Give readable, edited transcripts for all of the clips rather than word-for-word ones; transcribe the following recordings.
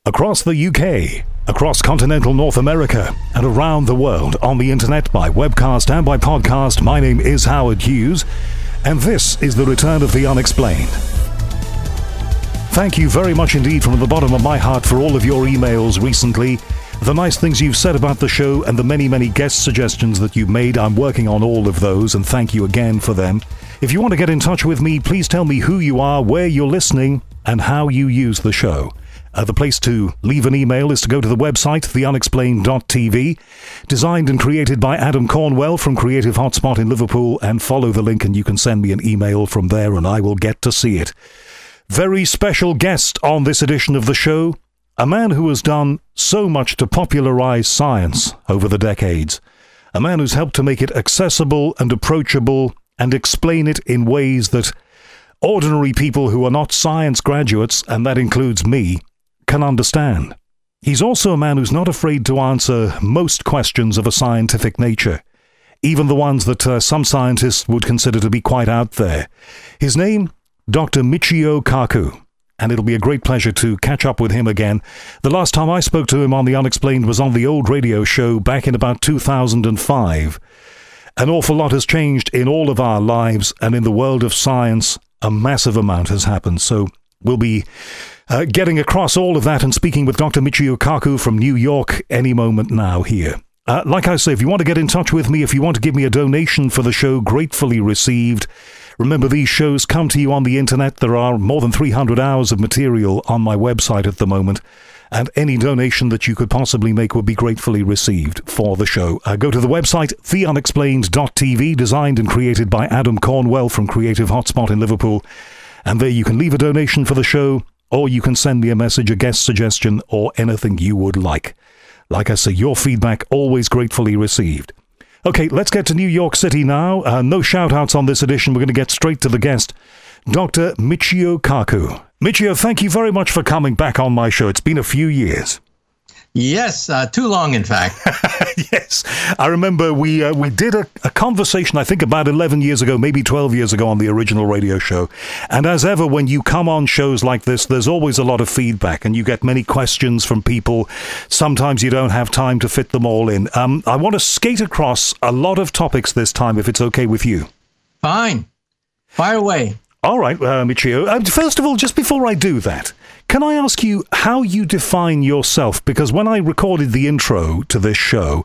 Across the UK, across continental North America, and around the world on the internet by webcast and by podcast, my name is Howard Hughes, and this is the return of The Unexplained. Thank you very much indeed from the bottom of my heart for all of your emails recently, the nice things you've said about the show, and the many, many guest suggestions that you've made. I'm working on all of those, and thank you again for them. If you want to get in touch with me, please tell me who you are, where you're listening, and how you use the show. The place to leave an email is to go to the website, theunexplained.tv, designed and created by Adam Cornwell from Creative Hotspot in Liverpool, and follow the link and you can send me an email from there and I will get to see it. Very special guest on this edition of the show, a man who has done so much to popularize science over the decades, a man who's helped to make it accessible and approachable and explain it in ways that ordinary people who are not science graduates, and that includes me, can understand. He's also a man who's not afraid to answer most questions of a scientific nature, even the ones that some scientists would consider to be quite out there. His name, Dr. Michio Kaku, and it'll be a great pleasure to catch up with him again. The last time I spoke to him on The Unexplained was on the old radio show back in about 2005. An awful lot has changed in all of our lives, and in the world of science, a massive amount has happened. So we'll be getting across all of that and speaking with Dr. Michio Kaku from New York any moment now here. Like I say, if you want to get in touch with me, if you want to give me a donation for the show, gratefully received. Remember, these shows come to you on the internet. There are more than 300 hours of material on my website at the moment, and any donation that you could possibly make would be gratefully received for the show. Go to the website, theunexplained.tv, designed and created by Adam Cornwell from Creative Hotspot in Liverpool, and there you can leave a donation for the show, or you can send me a message, a guest suggestion, or anything you would like. Like I say, your feedback always gratefully received. Okay, let's get to New York City now. No shout-outs on this edition. We're going to get straight to the guest, Dr. Michio Kaku. Michio, thank you very much for coming back on my show. It's been a few years. Yes, too long, in fact. Yes, I remember we did a conversation, I think about 11 years ago, maybe 12 years ago on the original radio show. And as ever, when you come on shows like this, there's always a lot of feedback and you get many questions from people. Sometimes you don't have time to fit them all in. I want to skate across a lot of topics this time, if it's okay with you. Fine. Fire away. All right, Michio. First of all, just before I do that, can I ask you how you define yourself? Because when I recorded the intro to this show,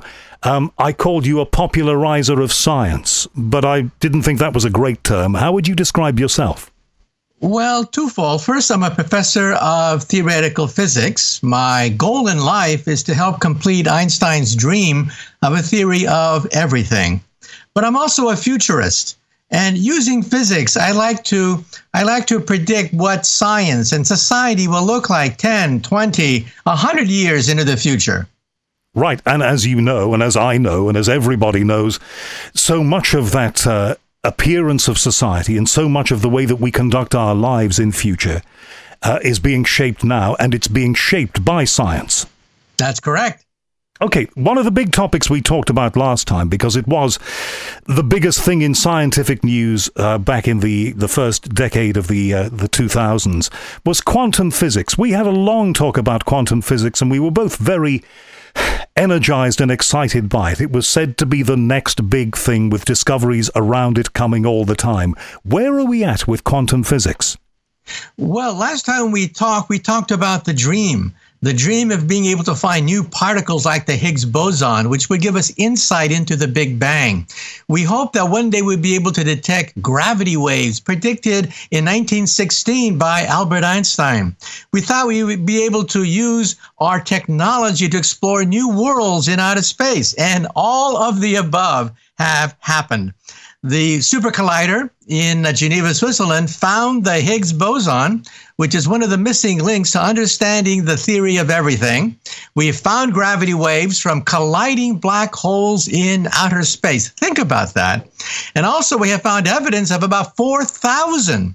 I called you a popularizer of science, but I didn't think that was a great term. How would you describe yourself? Well, twofold. First, I'm a professor of theoretical physics. My goal in life is to help complete Einstein's dream of a theory of everything. But I'm also a futurist. And using physics, I like to predict what science and society will look like 10, 20, 100 years into the future. Right. And as you know, and as I know, and as everybody knows, so much of that appearance of society and so much of the way that we conduct our lives in future is being shaped now, and it's being shaped by science. That's correct. Okay, one of the big topics we talked about last time, because it was the biggest thing in scientific news back in the first decade of the 2000s, was quantum physics. We had a long talk about quantum physics, and we were both very energized and excited by it. It was said to be the next big thing, with discoveries around it coming all the time. Where are we at with quantum physics? Well, last time we talked about the dream of being able to find new particles like the Higgs boson, which would give us insight into the Big Bang. We hope that one day we'll be able to detect gravity waves predicted in 1916 by Albert Einstein. We thought we would be able to use our technology to explore new worlds in outer space, and all of the above have happened. The Super Collider in Geneva, Switzerland, found the Higgs boson, which is one of the missing links to understanding the theory of everything. We have found gravity waves from colliding black holes in outer space. Think about that. And also we have found evidence of about 4,000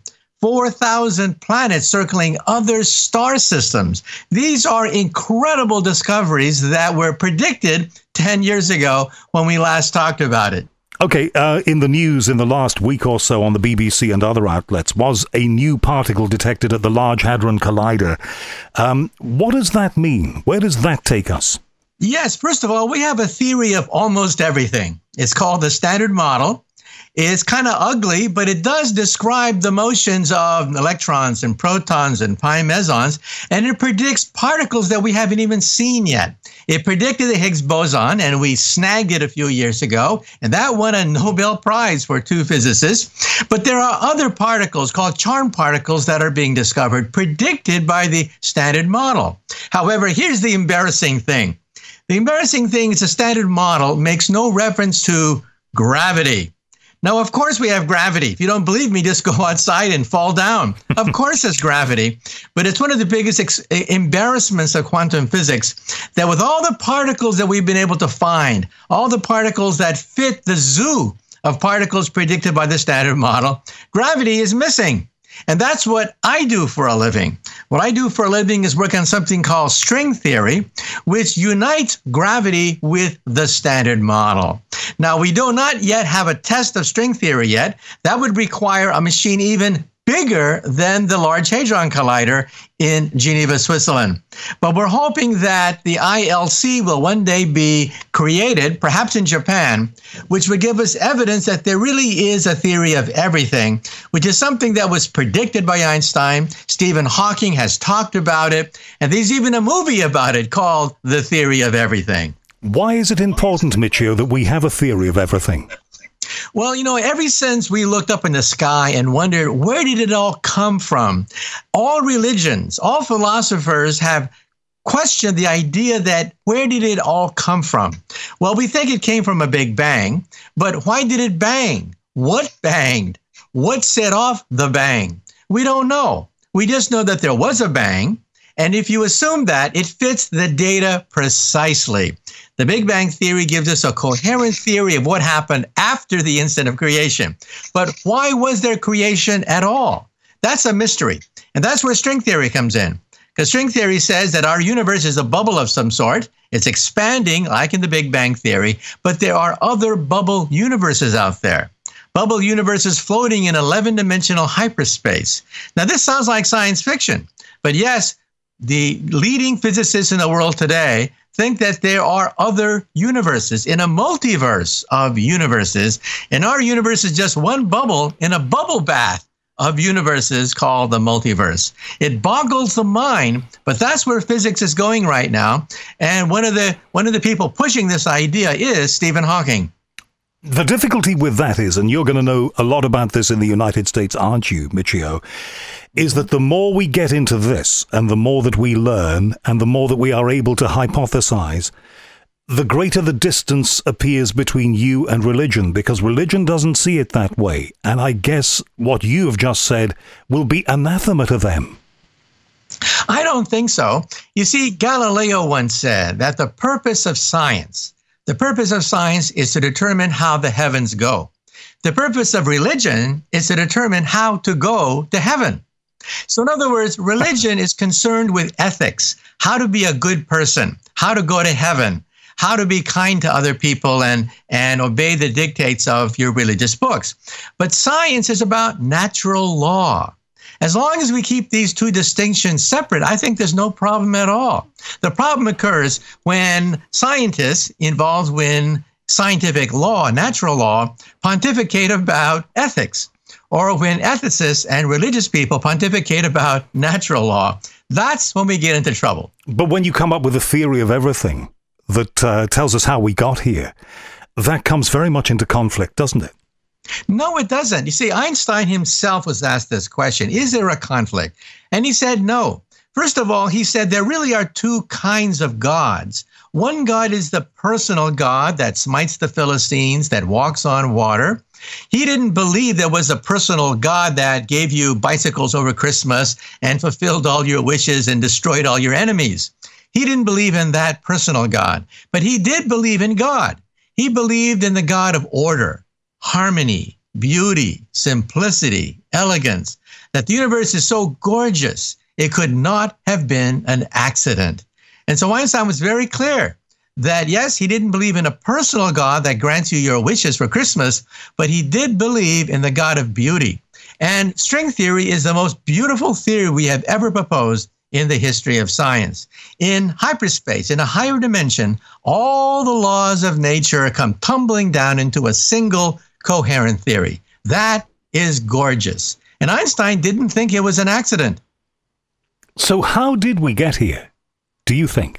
planets circling other star systems. These are incredible discoveries that were predicted 10 years ago when we last talked about it. Okay, in the news in the last week or so on the BBC and other outlets was a new particle detected at the Large Hadron Collider. What does that mean? Where does that take us? Yes, first of all, we have a theory of almost everything. It's called the Standard Model. It's kind of ugly, but it does describe the motions of electrons and protons and pi mesons, and it predicts particles that we haven't even seen yet. It predicted the Higgs boson, and we snagged it a few years ago, and that won a Nobel Prize for two physicists. But there are other particles called charm particles that are being discovered, predicted by the Standard Model. However, here's the embarrassing thing. The embarrassing thing is the Standard Model makes no reference to gravity. Now, of course, we have gravity. If you don't believe me, just go outside and fall down. Of course, there's gravity. But it's one of the biggest embarrassments of quantum physics that with all the particles that we've been able to find, all the particles that fit the zoo of particles predicted by the Standard Model, gravity is missing. And that's what I do for a living. What I do for a living is work on something called string theory, which unites gravity with the Standard Model. Now, we do not yet have a test of string theory yet. That would require a machine even bigger than the Large Hadron Collider in Geneva, Switzerland. But we're hoping that the ILC will one day be created, perhaps in Japan, which would give us evidence that there really is a theory of everything, which is something that was predicted by Einstein. Stephen Hawking has talked about it, and there's even a movie about it called The Theory of Everything. Why is it important, Michio, that we have a theory of everything? Well, ever since we looked up in the sky and wondered, where did it all come from? All religions, all philosophers have questioned the idea that where did it all come from? Well, we think it came from a big bang, but why did it bang? What banged? What set off the bang? We don't know. We just know that there was a bang. And if you assume that, it fits the data precisely. The Big Bang Theory gives us a coherent theory of what happened after the instant of creation. But why was there creation at all? That's a mystery. And that's where string theory comes in. Because string theory says that our universe is a bubble of some sort. It's expanding, like in the Big Bang Theory, but there are other bubble universes out there. Bubble universes floating in 11-dimensional hyperspace. Now, this sounds like science fiction, but yes, the leading physicists in the world today think that there are other universes in a multiverse of universes, and our universe is just one bubble in a bubble bath of universes called the multiverse. It boggles the mind, but that's where physics is going right now. And one of the people pushing this idea is Stephen Hawking. The difficulty with that is, and you're going to know a lot about this in the United States, aren't you, Michio, is that the more we get into this and the more that we learn and the more that we are able to hypothesize, the greater the distance appears between you and religion, because religion doesn't see it that way. And I guess what you have just said will be anathema to them. I don't think so. You see, Galileo once said that the purpose of science is to determine how the heavens go. The purpose of religion is to determine how to go to heaven. So in other words, religion is concerned with ethics, how to be a good person, how to go to heaven, how to be kind to other people and obey the dictates of your religious books. But science is about natural law. As long as we keep these two distinctions separate, I think there's no problem at all. The problem occurs when scientists involved in scientific law, natural law, pontificate about ethics, or when ethicists and religious people pontificate about natural law. That's when we get into trouble. But when you come up with a theory of everything that tells us how we got here, that comes very much into conflict, doesn't it? No, it doesn't. You see, Einstein himself was asked this question, is there a conflict? And he said no. First of all, he said there really are two kinds of gods. One God is the personal God that smites the Philistines, that walks on water. He didn't believe there was a personal God that gave you bicycles over Christmas and fulfilled all your wishes and destroyed all your enemies. He didn't believe in that personal God, but he did believe in God. He believed in the God of order, harmony, beauty, simplicity, elegance, that the universe is so gorgeous, it could not have been an accident. And so Einstein was very clear that, yes, he didn't believe in a personal God that grants you your wishes for Christmas, but he did believe in the God of beauty. And string theory is the most beautiful theory we have ever proposed in the history of science. In hyperspace, in a higher dimension, all the laws of nature come tumbling down into a single coherent theory. That is gorgeous. And Einstein didn't think it was an accident. So how did we get here, do you think?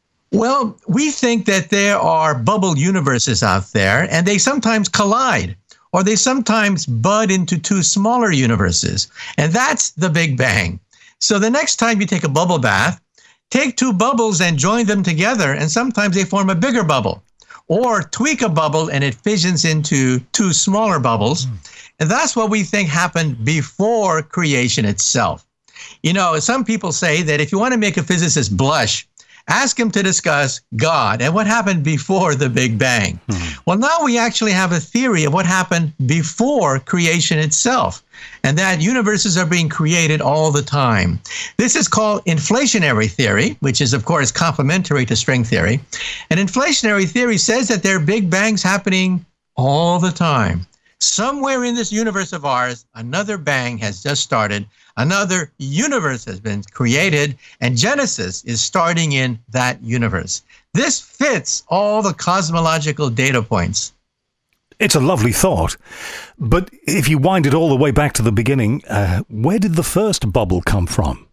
Well, we think that there are bubble universes out there, and they sometimes collide, or they sometimes bud into two smaller universes. And that's the Big Bang. So the next time you take a bubble bath, take two bubbles and join them together, and sometimes they form a bigger bubble. Or tweak a bubble and it fissions into two smaller bubbles. And that's what we think happened before creation itself. You know, some people say that if you want to make a physicist blush, ask him to discuss God and what happened before the Big Bang. Well, now we actually have a theory of what happened before creation itself, and that universes are being created all the time. This is called inflationary theory, which is, of course, complementary to string theory. And inflationary theory says that there are Big Bangs happening all the time. Somewhere in this universe of ours, another bang has just started. Another universe has been created, and Genesis is starting in that universe. This fits all the cosmological data points. It's a lovely thought. But if you wind it all the way back to the beginning, where did the first bubble come from?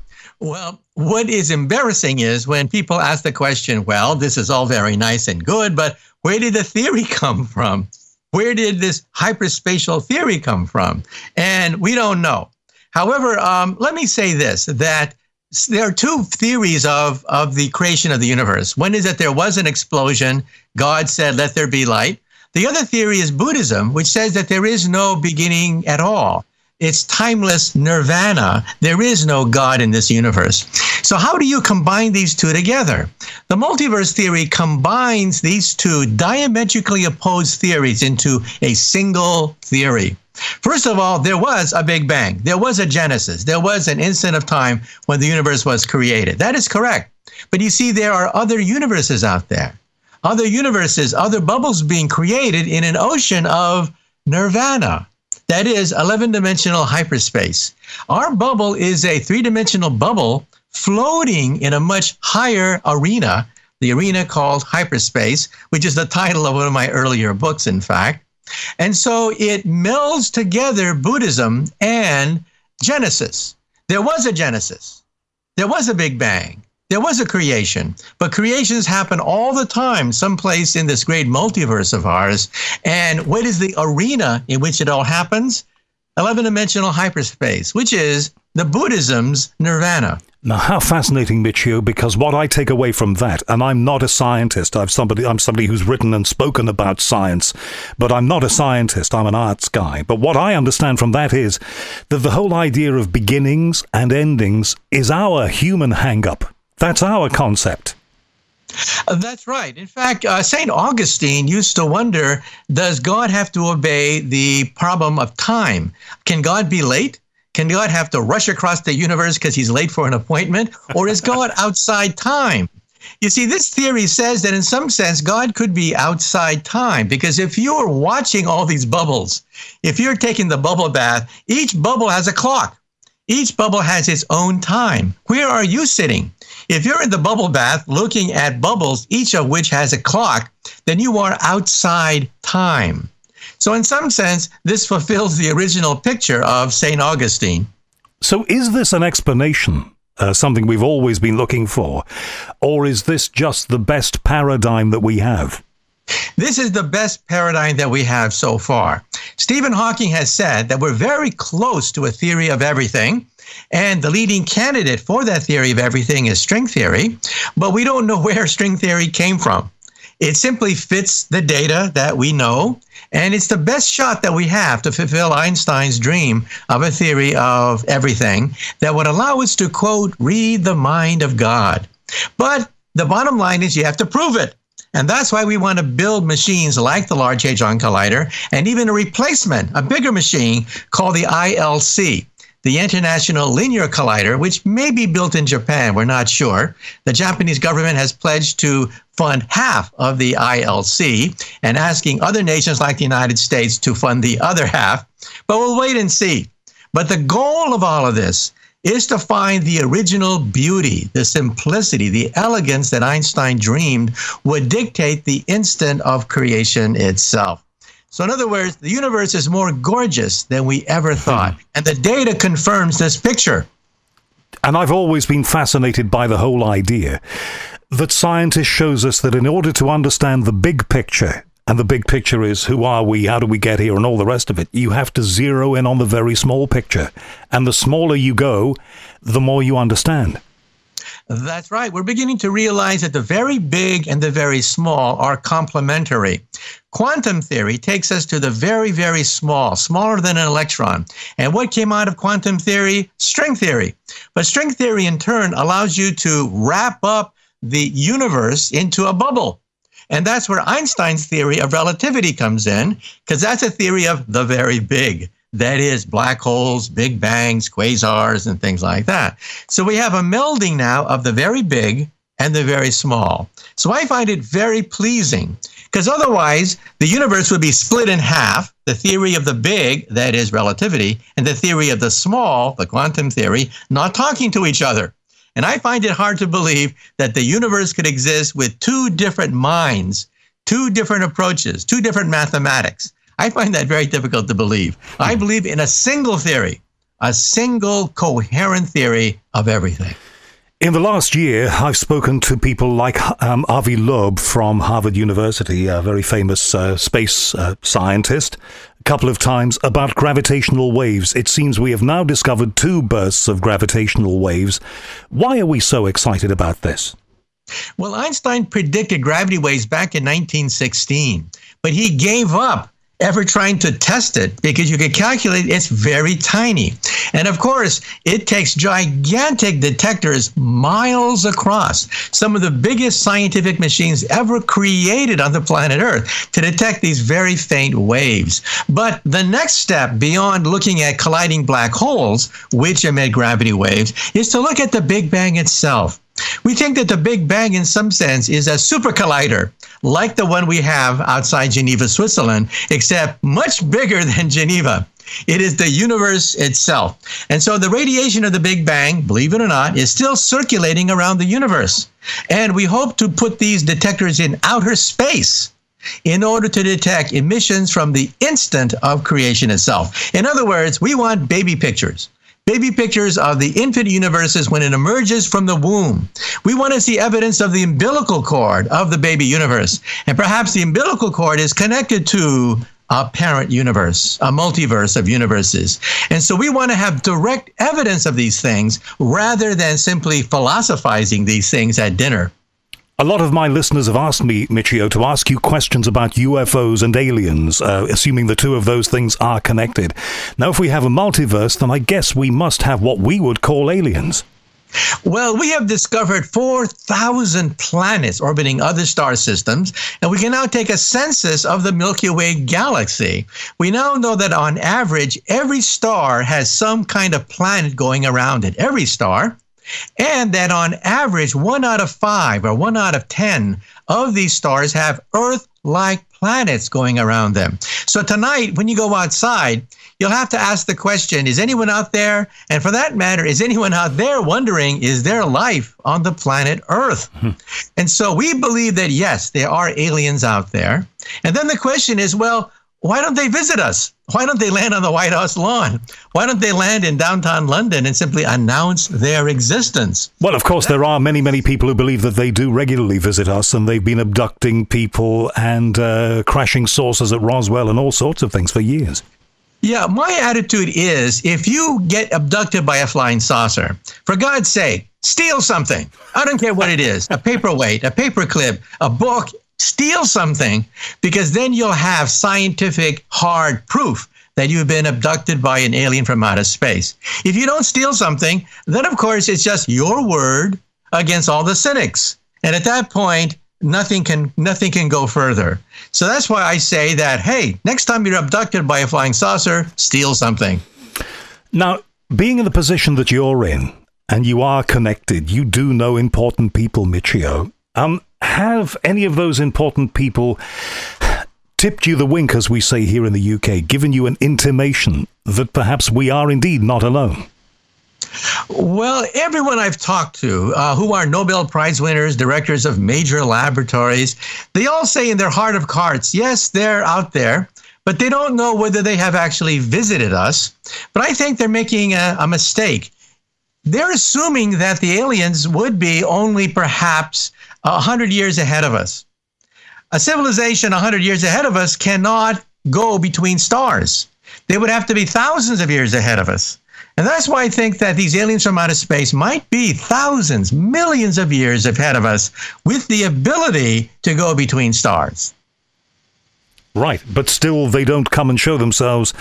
Well, what is embarrassing is when people ask the question, well, this is all very nice and good, but where did the theory come from? Where did this hyperspatial theory come from? And we don't know. However, let me say this, that there are two theories of the creation of the universe. One is that there was an explosion. God said, let there be light. The other theory is Buddhism, which says that there is no beginning at all. It's timeless nirvana. There is no God in this universe. So how do you combine these two together? The multiverse theory combines these two diametrically opposed theories into a single theory. First of all, there was a Big Bang. There was a Genesis. There was an instant of time when the universe was created. That is correct. But you see, there are other universes out there. Other universes, other bubbles being created in an ocean of nirvana. That is 11-dimensional hyperspace. Our bubble is a 3-dimensional bubble floating in a much higher arena, the arena called hyperspace, which is the title of one of my earlier books, in fact. And so it melds together Buddhism and Genesis. There was a Genesis. There was a Big Bang. There was a creation, but creations happen all the time, someplace in this great multiverse of ours. And what is the arena in which it all happens? 11-dimensional hyperspace, which is the Buddhism's nirvana. Now, how fascinating, Michio, because what I take away from that, and I'm not a scientist, I'm somebody who's written and spoken about science, but I'm not a scientist, I'm an arts guy. But what I understand from that is that the whole idea of beginnings and endings is our human hang-up. That's our concept. That's right. In fact, St. Augustine used to wonder, does God have to obey the problem of time? Can God be late? Can God have to rush across the universe because he's late for an appointment? Or is God outside time? You see, this theory says that in some sense, God could be outside time, because if you're watching all these bubbles, if you're taking the bubble bath, each bubble has a clock. Each bubble has its own time. Where are you sitting? If you're in the bubble bath looking at bubbles, each of which has a clock, then you are outside time. So in some sense, this fulfills the original picture of St. Augustine. So is this an explanation, something we've always been looking for, or is this just the best paradigm that we have? This is the best paradigm that we have so far. Stephen Hawking has said that we're very close to a theory of everything, and the leading candidate for that theory of everything is string theory, but we don't know where string theory came from. It simply fits the data that we know, and it's the best shot that we have to fulfill Einstein's dream of a theory of everything that would allow us to, quote, read the mind of God. But the bottom line is you have to prove it. And that's why we want to build machines like the Large Hadron Collider, and even a replacement, a bigger machine called the ILC. the International Linear Collider, which may be built in Japan. We're not sure. The Japanese government has pledged to fund half of the ILC and asking other nations like the United States to fund the other half. But we'll wait and see. But the goal of all of this is to find the original beauty, the simplicity, the elegance that Einstein dreamed would dictate the instant of creation itself. So in other words, the universe is more gorgeous than we ever thought. And the data confirms this picture. And I've always been fascinated by the whole idea that scientists shows us that in order to understand the big picture, and the big picture is who are we, how do we get here, and all the rest of it, you have to zero in on the very small picture. And the smaller you go, the more you understand. That's right. We're beginning to realize that the very big and the very small are complementary. Quantum theory takes us to the very, very small, smaller than an electron. And what came out of quantum theory? String theory. But string theory, in turn, allows you to wrap up the universe into a bubble. And that's where Einstein's theory of relativity comes in, because that's a theory of the very big. That is, black holes, big bangs, quasars, and things like that. So we have a melding now of the very big and the very small. So I find it very pleasing, because otherwise the universe would be split in half, the theory of the big, that is relativity, and the theory of the small, the quantum theory, not talking to each other. And I find it hard to believe that the universe could exist with two different minds, two different approaches, two different mathematics. I find that very difficult to believe. I believe in a single theory, a single coherent theory of everything. In the last year, I've spoken to people like Avi Loeb from Harvard University, a very famous space scientist, a couple of times about gravitational waves. It seems we have now discovered 2 bursts of gravitational waves. Why are we so excited about this? Well, Einstein predicted gravity waves back in 1916, but he gave up ever trying to test it because you can calculate it's very tiny. And of course, it takes gigantic detectors miles across, some of the biggest scientific machines ever created on the planet Earth, to detect these very faint waves. But the next step beyond looking at colliding black holes, which emit gravity waves, is to look at the Big Bang itself. We think that the Big Bang, in some sense, is a super collider, like the one we have outside Geneva, Switzerland, except much bigger than Geneva. It is the universe itself. And so the radiation of the Big Bang, believe it or not, is still circulating around the universe. And we hope to put these detectors in outer space in order to detect emissions from the instant of creation itself. In other words, we want baby pictures. Baby pictures of the infinite universes when it emerges from the womb. We want to see evidence of the umbilical cord of the baby universe. And perhaps the umbilical cord is connected to a parent universe, a multiverse of universes. And so we want to have direct evidence of these things rather than simply philosophizing these things at dinner. A lot of my listeners have asked me, Michio, to ask you questions about UFOs and aliens, assuming the two of those things are connected. Now, if we have a multiverse, then I guess we must have what we would call aliens. Well, we have discovered 4,000 planets orbiting other star systems, and we can now take a census of the Milky Way galaxy. We now know that on average, every star has some kind of planet going around it, every star. And that on average, 1 out of 5 or 1 out of 10 of these stars have Earth-like planets going around them. So tonight, when you go outside, you'll have to ask the question, is anyone out there? And for that matter, is anyone out there wondering, is there life on the planet Earth? And so we believe that, yes, there are aliens out there. And then the question is, well, why don't they visit us? Why don't they land on the White House lawn? Why don't they land in downtown London and simply announce their existence? Well, of course, there are many, many people who believe that they do regularly visit us, and they've been abducting people and crashing saucers at Roswell and all sorts of things for years. Yeah, my attitude is, if you get abducted by a flying saucer, for God's sake, steal something. I don't care what it is, a paperweight, a paperclip, a book. Steal something, because then you'll have scientific hard proof that you've been abducted by an alien from outer space. If you don't steal something, then of course it's just your word against all the cynics. And at that point, nothing can go further. So that's why I say that, hey, next time you're abducted by a flying saucer, steal something. Now, Being in the position that you're in, and you are connected, you do know important people, Michio. Have any of those important people tipped you the wink, as we say here in the UK, given you an intimation that perhaps we are indeed not alone? Well, everyone I've talked to who are Nobel Prize winners, directors of major laboratories, they all say in their heart of hearts, yes, they're out there, but they don't know whether they have actually visited us. But I think they're making a mistake. They're assuming that the aliens would be only perhaps 100 years ahead of us. A civilization 100 years ahead of us cannot go between stars. They would have to be thousands of years ahead of us. And that's why I think that these aliens from outer space might be thousands, millions of years ahead of us with the ability to go between stars. Right, but still they don't come and show themselves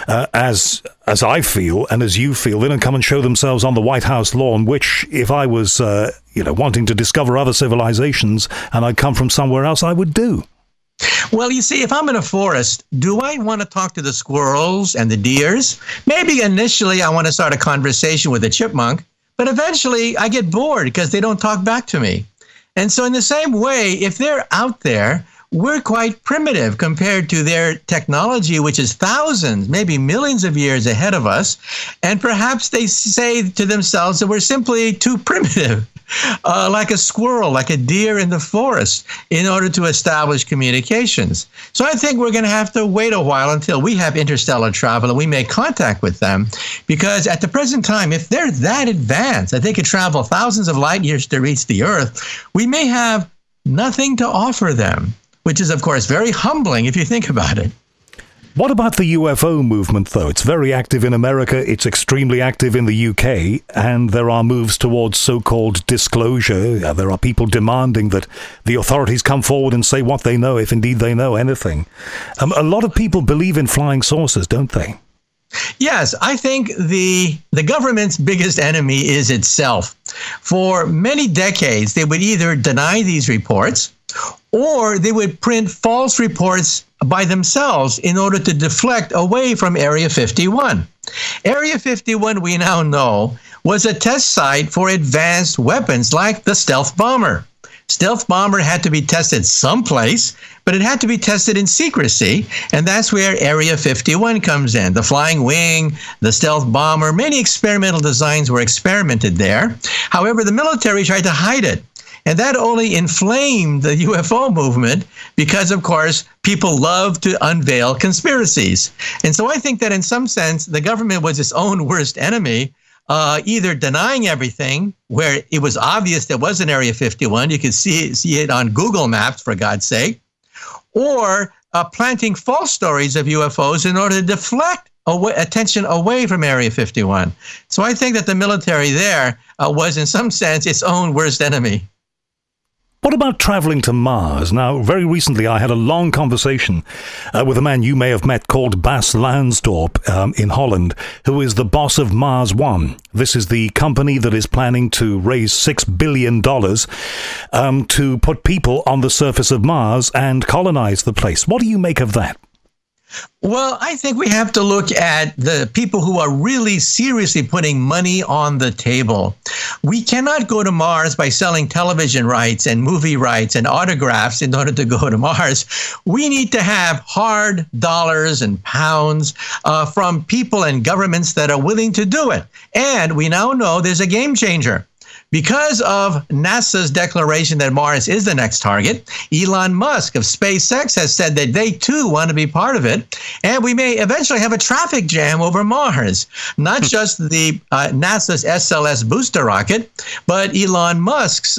as I feel and as you feel. They don't come and show themselves on the White House lawn, which if I was, wanting to discover other civilizations and I'd come from somewhere else, I would do. Well, you see, if I'm in a forest, do I want to talk to the squirrels and the deers? Maybe initially I want to start a conversation with a chipmunk, but eventually I get bored because they don't talk back to me. And so in the same way, if they're out there, we're quite primitive compared to their technology, which is thousands, maybe millions of years ahead of us. And perhaps they say to themselves that we're simply too primitive, like a squirrel, like a deer in the forest, in order to establish communications. So I think we're going to have to wait a while until we have interstellar travel and we make contact with them. Because at the present time, if they're that advanced, that they could travel thousands of light years to reach the Earth, we may have nothing to offer them, which is, of course, very humbling if you think about it. What about the UFO movement, though? It's very active in America, it's extremely active in the UK, and there are moves towards so-called disclosure. There are people demanding that the authorities come forward and say what they know, if indeed they know anything. A lot of people believe in flying saucers, don't they? Yes, I think the government's biggest enemy is itself. For many decades, they would either deny these reports or they would print false reports by themselves in order to deflect away from Area 51. Area 51, we now know, was a test site for advanced weapons like the stealth bomber. Stealth bomber had to be tested someplace, but it had to be tested in secrecy, and that's where Area 51 comes in. The flying wing, the stealth bomber, many experimental designs were experimented there. However, the military tried to hide it. And that only inflamed the UFO movement because, of course, people love to unveil conspiracies. And so I think that in some sense, the government was its own worst enemy, either denying everything where it was obvious there was an Area 51. You could see it on Google Maps, for God's sake, or planting false stories of UFOs in order to deflect attention away from Area 51. So I think that the military there was, in some sense, its own worst enemy. What about traveling to Mars? Now, very recently I had a long conversation with a man you may have met called Bas Lansdorp in Holland, who is the boss of Mars One. This is the company that is planning to raise $6 billion to put people on the surface of Mars and colonize the place. What do you make of that? Well, I think we have to look at the people who are really seriously putting money on the table. We cannot go to Mars by selling television rights and movie rights and autographs in order to go to Mars. We need to have hard dollars and pounds from people and governments that are willing to do it. And we now know there's a game changer. Because of NASA's declaration that Mars is the next target, Elon Musk of SpaceX has said that they too want to be part of it. And we may eventually have a traffic jam over Mars. Not just the NASA's SLS booster rocket, but Elon Musk's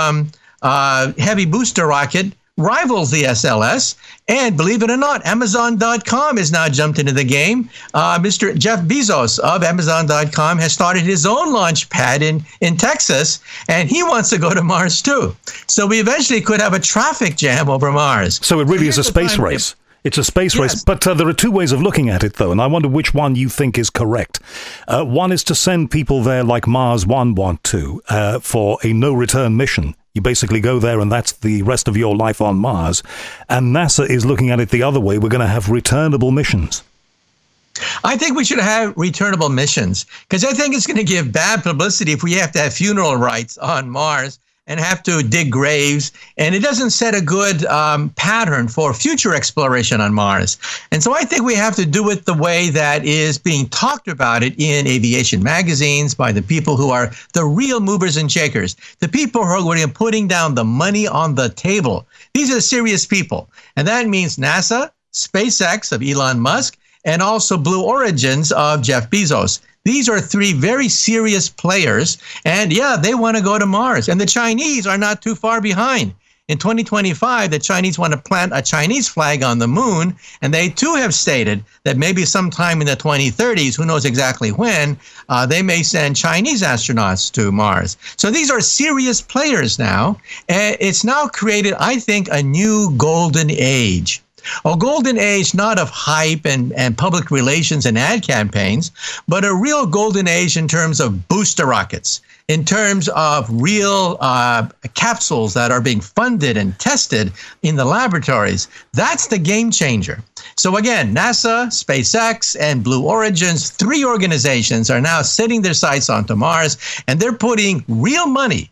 heavy booster rocket rivals the SLS. And believe it or not, Amazon.com has now jumped into the game. Mr. Jeff Bezos of Amazon.com has started his own launch pad in Texas, and he wants to go to Mars too. So we eventually could have a traffic jam over Mars. So it really is a space race. It's a space race. But there are two ways of looking at it, though, and I wonder which one you think is correct. One is to send people there like Mars One want to for a no-return mission. You basically go there and that's the rest of your life on Mars. And NASA is looking at it the other way. We're going to have returnable missions. I think we should have returnable missions, because I think it's going to give bad publicity if we have to have funeral rites on Mars and have to dig graves. And it doesn't set a good pattern for future exploration on Mars. And so I think we have to do it the way that is being talked about it in aviation magazines by the people who are the real movers and shakers, the people who are going to be putting down the money on the table. These are serious people. And that means NASA, SpaceX of Elon Musk, and also Blue Origins of Jeff Bezos. These are three very serious players, and yeah, they want to go to Mars. And the Chinese are not too far behind. In 2025, the Chinese want to plant a Chinese flag on the moon, and they too have stated that maybe sometime in the 2030s, who knows exactly when, they may send Chinese astronauts to Mars. So these are serious players now, and it's now created, I think, a new golden age. A golden age not of hype and public relations and ad campaigns, but a real golden age in terms of booster rockets, in terms of real capsules that are being funded and tested in the laboratories. That's the game changer. So again, NASA, SpaceX, and Blue Origins, three organizations are now setting their sights onto Mars, and they're putting real money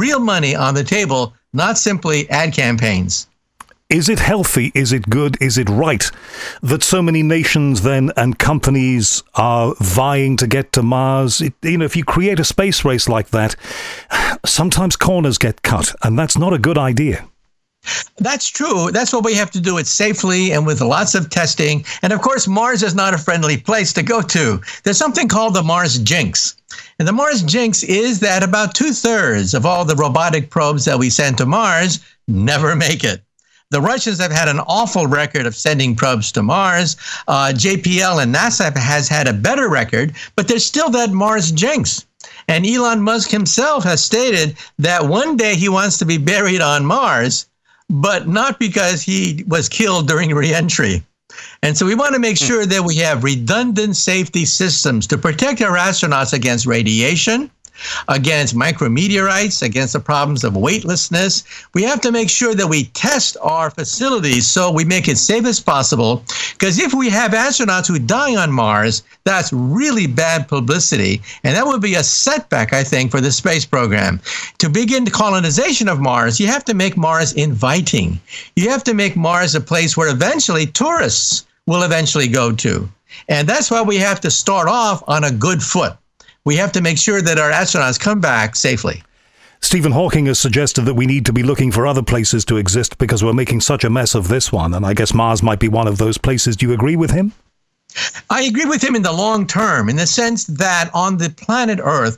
on the table, not simply ad campaigns. Is it healthy? Is it good? Is it right that so many nations then and companies are vying to get to Mars? If you create a space race like that, sometimes corners get cut, and that's not a good idea. That's true. That's what we have to do it safely and with lots of testing. And of course, Mars is not a friendly place to go to. There's something called the Mars Jinx. And the Mars Jinx is that about 2/3 of all the robotic probes that we send to Mars never make it. The Russians have had an awful record of sending probes to Mars. JPL and NASA has had a better record, but there's still that Mars Jinx. And Elon Musk himself has stated that one day he wants to be buried on Mars, but not because he was killed during re-entry. And so we want to make sure that we have redundant safety systems to protect our astronauts against radiation, against micrometeorites, against the problems of weightlessness. We have to make sure that we test our facilities so we make it safe as possible, because if we have astronauts who die on Mars, that's really bad publicity, and that would be a setback, I think, for the space program. To begin the colonization of Mars, you have to make Mars inviting. You have to make Mars a place where eventually tourists will eventually go to. And that's why we have to start off on a good foot. We have to make sure that our astronauts come back safely. Stephen Hawking has suggested that we need to be looking for other places to exist because we're making such a mess of this one, and I guess Mars might be one of those places. Do you agree with him? I agree with him in the long term, in the sense that on the planet Earth,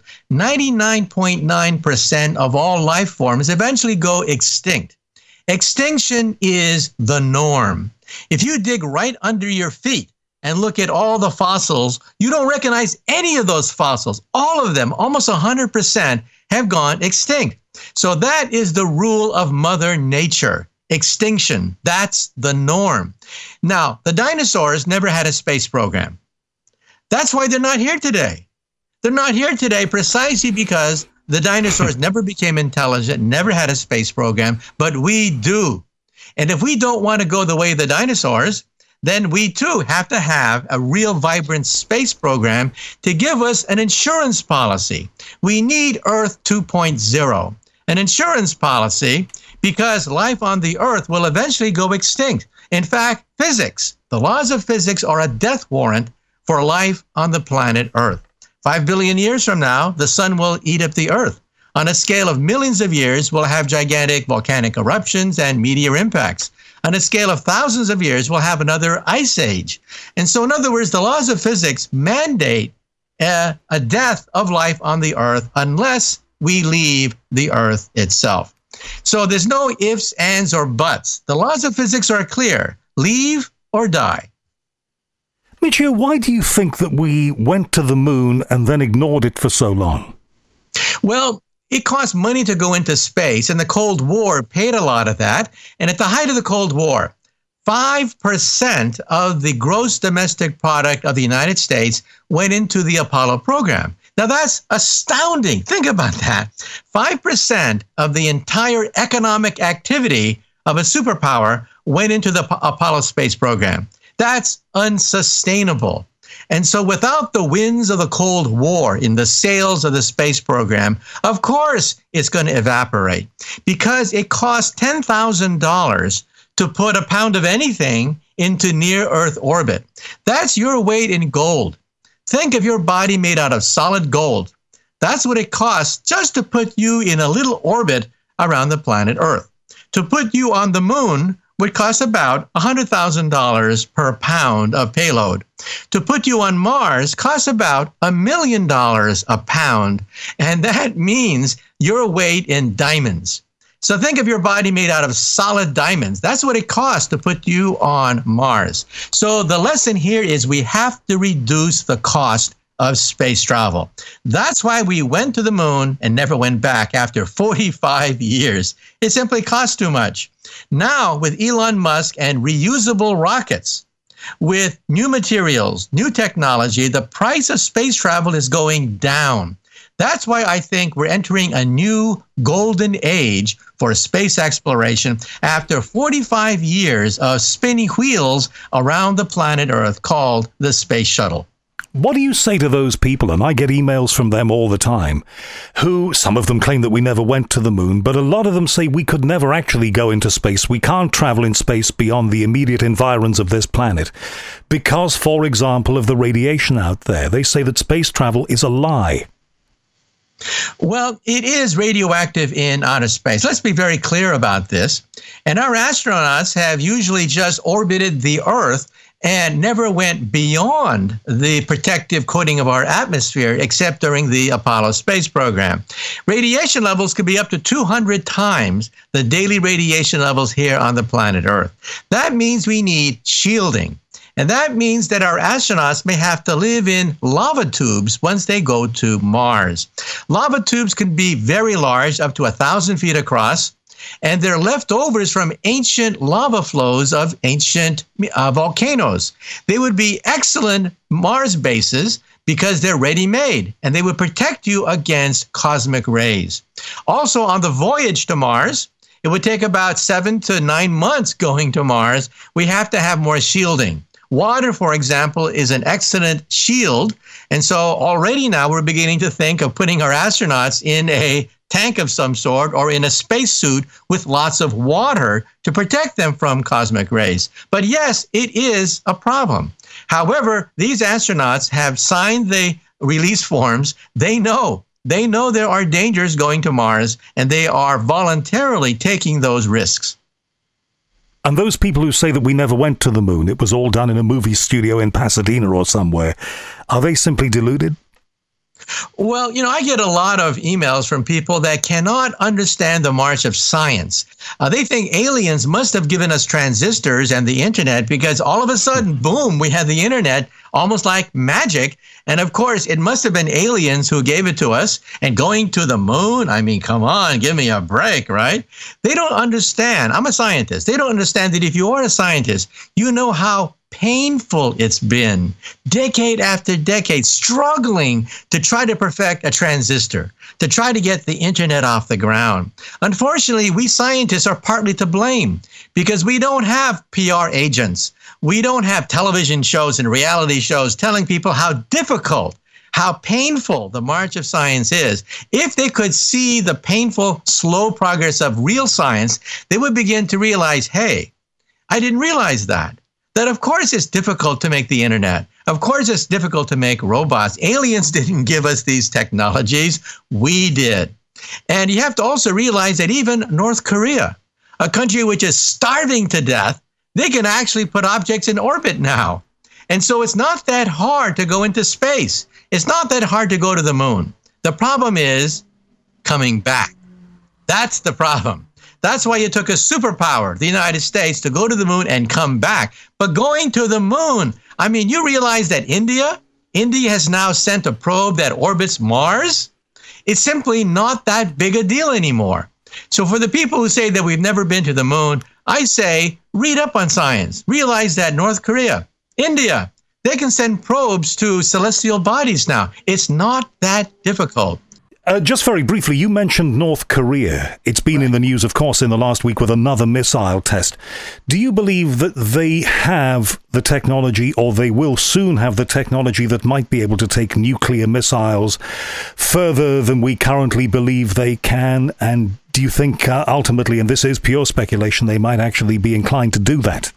99.9% of all life forms eventually go extinct. Extinction is the norm. If you dig right under your feet and look at all the fossils, you don't recognize any of those fossils. All of them, almost 100%, have gone extinct. So that is the rule of Mother Nature. Extinction, that's the norm. Now, the dinosaurs never had a space program. That's why they're not here today. They're not here today precisely because the dinosaurs never became intelligent, never had a space program, but we do. And if we don't want to go the way of the dinosaurs, then we too have to have a real vibrant space program to give us an insurance policy. We need Earth 2.0, an insurance policy, because life on the Earth will eventually go extinct. In fact, physics, the laws of physics are a death warrant for life on the planet Earth. 5 billion years from now, the sun will eat up the Earth. On a scale of millions of years, we'll have gigantic volcanic eruptions and meteor impacts. On a scale of thousands of years, we'll have another ice age. And so, in other words, the laws of physics mandate a death of life on the Earth unless we leave the Earth itself. So there's no ifs, ands, or buts. The laws of physics are clear. Leave or die. Michio, why do you think that we went to the moon and then ignored it for so long? Well, it cost money to go into space, and the Cold War paid a lot of that. And at the height of the Cold War, 5% of the gross domestic product of the United States went into the Apollo program. Now, that's astounding. Think about that. 5% of the entire economic activity of a superpower went into the Apollo space program. That's unsustainable. And so without the winds of the Cold War in the sails of the space program, of course it's going to evaporate because it costs $10,000 to put a pound of anything into near-Earth orbit. That's your weight in gold. Think of your body made out of solid gold. That's what it costs just to put you in a little orbit around the planet Earth. To put you on the moon would cost about $100,000 per pound of payload. To put you on Mars costs about $1 million a pound, and that means your weight in diamonds. So think of your body made out of solid diamonds. That's what it costs to put you on Mars. So the lesson here is we have to reduce the cost of space travel. That's why we went to the moon and never went back after 45 years. It simply costs too much. Now, with Elon Musk and reusable rockets, with new materials, new technology, the price of space travel is going down. That's why I think we're entering a new golden age for space exploration after 45 years of spinning wheels around the planet Earth called the Space Shuttle. What do you say to those people, and I get emails from them all the time, who, some of them claim that we never went to the moon, but a lot of them say we could never actually go into space. We can't travel in space beyond the immediate environs of this planet because, for example, of the radiation out there. They say that space travel is a lie. Well, it is radioactive in outer space. Let's be very clear about this. And our astronauts have usually just orbited the Earth and never went beyond the protective coating of our atmosphere except during the Apollo space program. Radiation levels could be up to 200 times the daily radiation levels here on the planet Earth. That means we need shielding. And that means that our astronauts may have to live in lava tubes once they go to Mars. Lava tubes can be very large, up to 1,000 feet across, and they're leftovers from ancient lava flows of ancient volcanoes. They would be excellent Mars bases because they're ready-made, and they would protect you against cosmic rays. Also, on the voyage to Mars, it would take about 7 to 9 months going to Mars. We have to have more shielding. Water, for example, is an excellent shield. And so already now we're beginning to think of putting our astronauts in a tank of some sort or in a spacesuit with lots of water to protect them from cosmic rays. But yes, it is a problem. However, these astronauts have signed the release forms. They know there are dangers going to Mars, and they are voluntarily taking those risks. And those people who say that we never went to the moon, it was all done in a movie studio in Pasadena or somewhere, are they simply deluded? Well, I get a lot of emails from people that cannot understand the march of science. They think aliens must have given us transistors and the internet because all of a sudden, boom, we had the internet almost like magic. And of course, it must have been aliens who gave it to us. And going to the moon, I mean, come on, give me a break, right? They don't understand. I'm a scientist. They don't understand that if you are a scientist, you know how painful it's been, decade after decade, struggling to try to perfect a transistor, to try to get the internet off the ground. Unfortunately, we scientists are partly to blame because we don't have PR agents. We don't have television shows and reality shows telling people how difficult, how painful the march of science is. If they could see the painful, slow progress of real science, they would begin to realize, hey, I didn't realize that of course it's difficult to make the internet. Of course it's difficult to make robots. Aliens didn't give us these technologies. We did. And you have to also realize that even North Korea, a country which is starving to death, they can actually put objects in orbit now. And so it's not that hard to go into space. It's not that hard to go to the moon. The problem is coming back. That's the problem. That's why it took a superpower, the United States, to go to the moon and come back. But going to the moon, I mean, you realize that India has now sent a probe that orbits Mars? It's simply not that big a deal anymore. So for the people who say that we've never been to the moon, I say, read up on science. Realize that North Korea, India, they can send probes to celestial bodies now. It's not that difficult. Just very briefly, you mentioned North Korea. It's been in the news, of course, in the last week with another missile test. Do you believe that they have the technology, or they will soon have the technology, that might be able to take nuclear missiles further than we currently believe they can? And do you think ultimately, and this is pure speculation, they might actually be inclined to do that?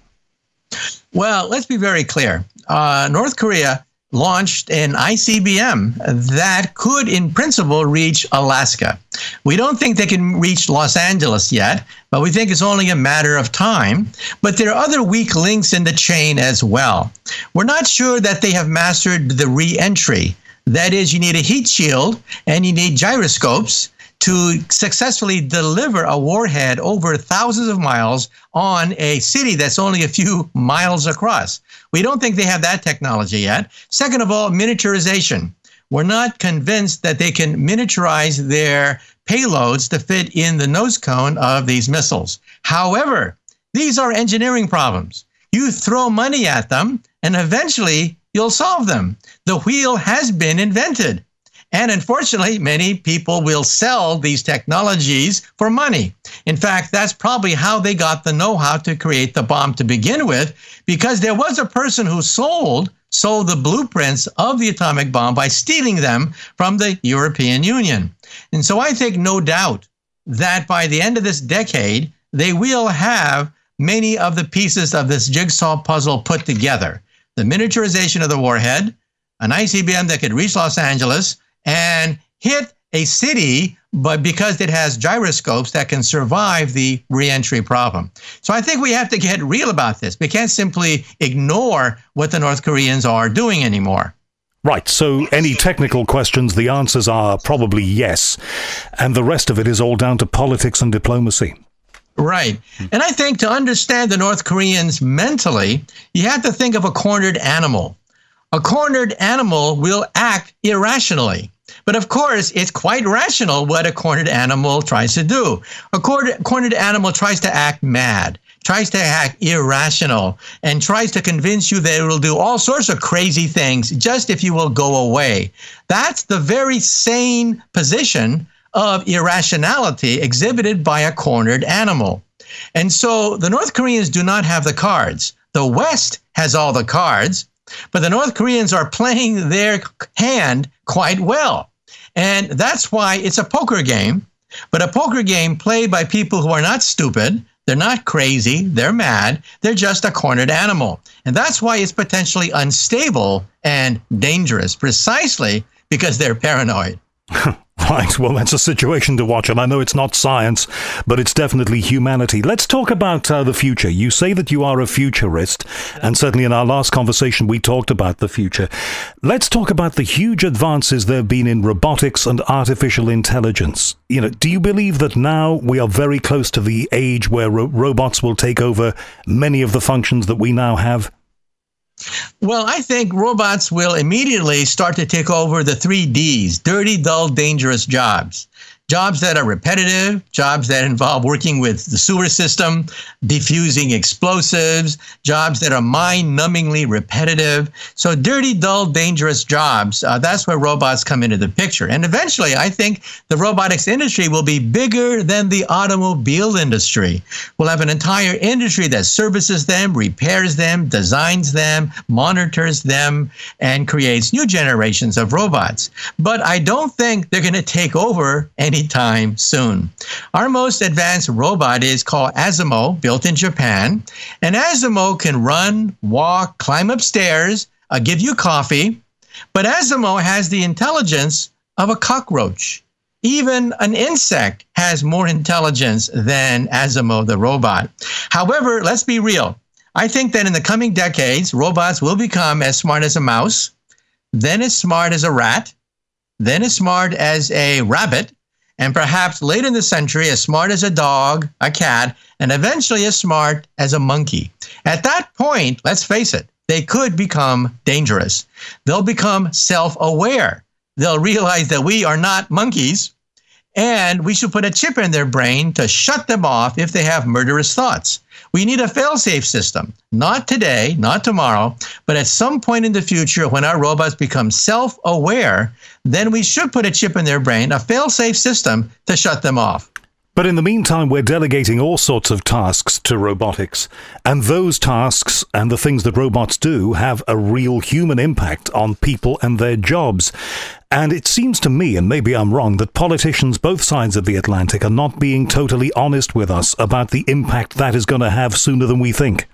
Well, let's be very clear. North Korea launched an ICBM that could, in principle, reach Alaska. We don't think they can reach Los Angeles yet, but we think it's only a matter of time. But there are other weak links in the chain as well. We're not sure that they have mastered the re-entry. That is, you need a heat shield and you need gyroscopes to successfully deliver a warhead over thousands of miles on a city that's only a few miles across. We don't think they have that technology yet. Second of all, miniaturization. We're not convinced that they can miniaturize their payloads to fit in the nose cone of these missiles. However, these are engineering problems. You throw money at them, and eventually you'll solve them. The wheel has been invented. And unfortunately, many people will sell these technologies for money. In fact, that's probably how they got the know-how to create the bomb to begin with, because there was a person who sold the blueprints of the atomic bomb by stealing them from the European Union. And so I think no doubt that by the end of this decade, they will have many of the pieces of this jigsaw puzzle put together. The miniaturization of the warhead, an ICBM that could reach Los Angeles and hit a city, but because it has gyroscopes that can survive the re-entry problem. So I think we have to get real about this. We can't simply ignore what the North Koreans are doing anymore. Right, so any technical questions, the answers are probably yes, and the rest of it is all down to politics and diplomacy. Right. And I think to understand the North Koreans mentally, you have to think of a cornered animal. A cornered animal will act irrationally. But of course, it's quite rational what a cornered animal tries to do. A cornered animal tries to act mad, tries to act irrational, and tries to convince you that it will do all sorts of crazy things just if you will go away. That's the very sane position of irrationality exhibited by a cornered animal. And so the North Koreans do not have the cards. The West has all the cards, but the North Koreans are playing their hand quite well. And that's why it's a poker game, but a poker game played by people who are not stupid. They're not crazy. They're mad. They're just a cornered animal. And that's why it's potentially unstable and dangerous, precisely because they're paranoid. Right, well, that's a situation to watch, and I know it's not science, but it's definitely humanity. Let's talk about the future. You say that you are a futurist, and certainly in our last conversation we talked about the future. Let's talk about the huge advances there have been in robotics and artificial intelligence. You know, do you believe that now we are very close to the age where robots will take over many of the functions that we now have? Well, I think robots will immediately start to take over the 3 Ds, dirty, dull, dangerous jobs. Jobs that are repetitive, jobs that involve working with the sewer system, diffusing explosives, jobs that are mind-numbingly repetitive. So dirty, dull, dangerous jobs, that's where robots come into the picture. And eventually, I think the robotics industry will be bigger than the automobile industry. We'll have an entire industry that services them, repairs them, designs them, monitors them, and creates new generations of robots. But I don't think they're going to take over anytime soon. Our most advanced robot is called Asimo, built in Japan. And Asimo can run, walk, climb upstairs, give you coffee. But Asimo has the intelligence of a cockroach. Even an insect has more intelligence than Asimo, the robot. However, let's be real. I think that in the coming decades, robots will become as smart as a mouse, then as smart as a rat, then as smart as a rabbit, and perhaps later in the century, as smart as a dog, a cat, and eventually as smart as a monkey. At that point, let's face it, they could become dangerous. They'll become self-aware. They'll realize that we are not monkeys, And we should put a chip in their brain to shut them off if they have murderous thoughts. We need a fail-safe system, not today, not tomorrow, but at some point in the future when our robots become self-aware, then we should put a chip in their brain, a fail-safe system to shut them off. But in the meantime, we're delegating all sorts of tasks to robotics, and those tasks and the things that robots do have a real human impact on people and their jobs. And it seems to me, and maybe I'm wrong, that politicians both sides of the Atlantic are not being totally honest with us about the impact that is going to have sooner than we think.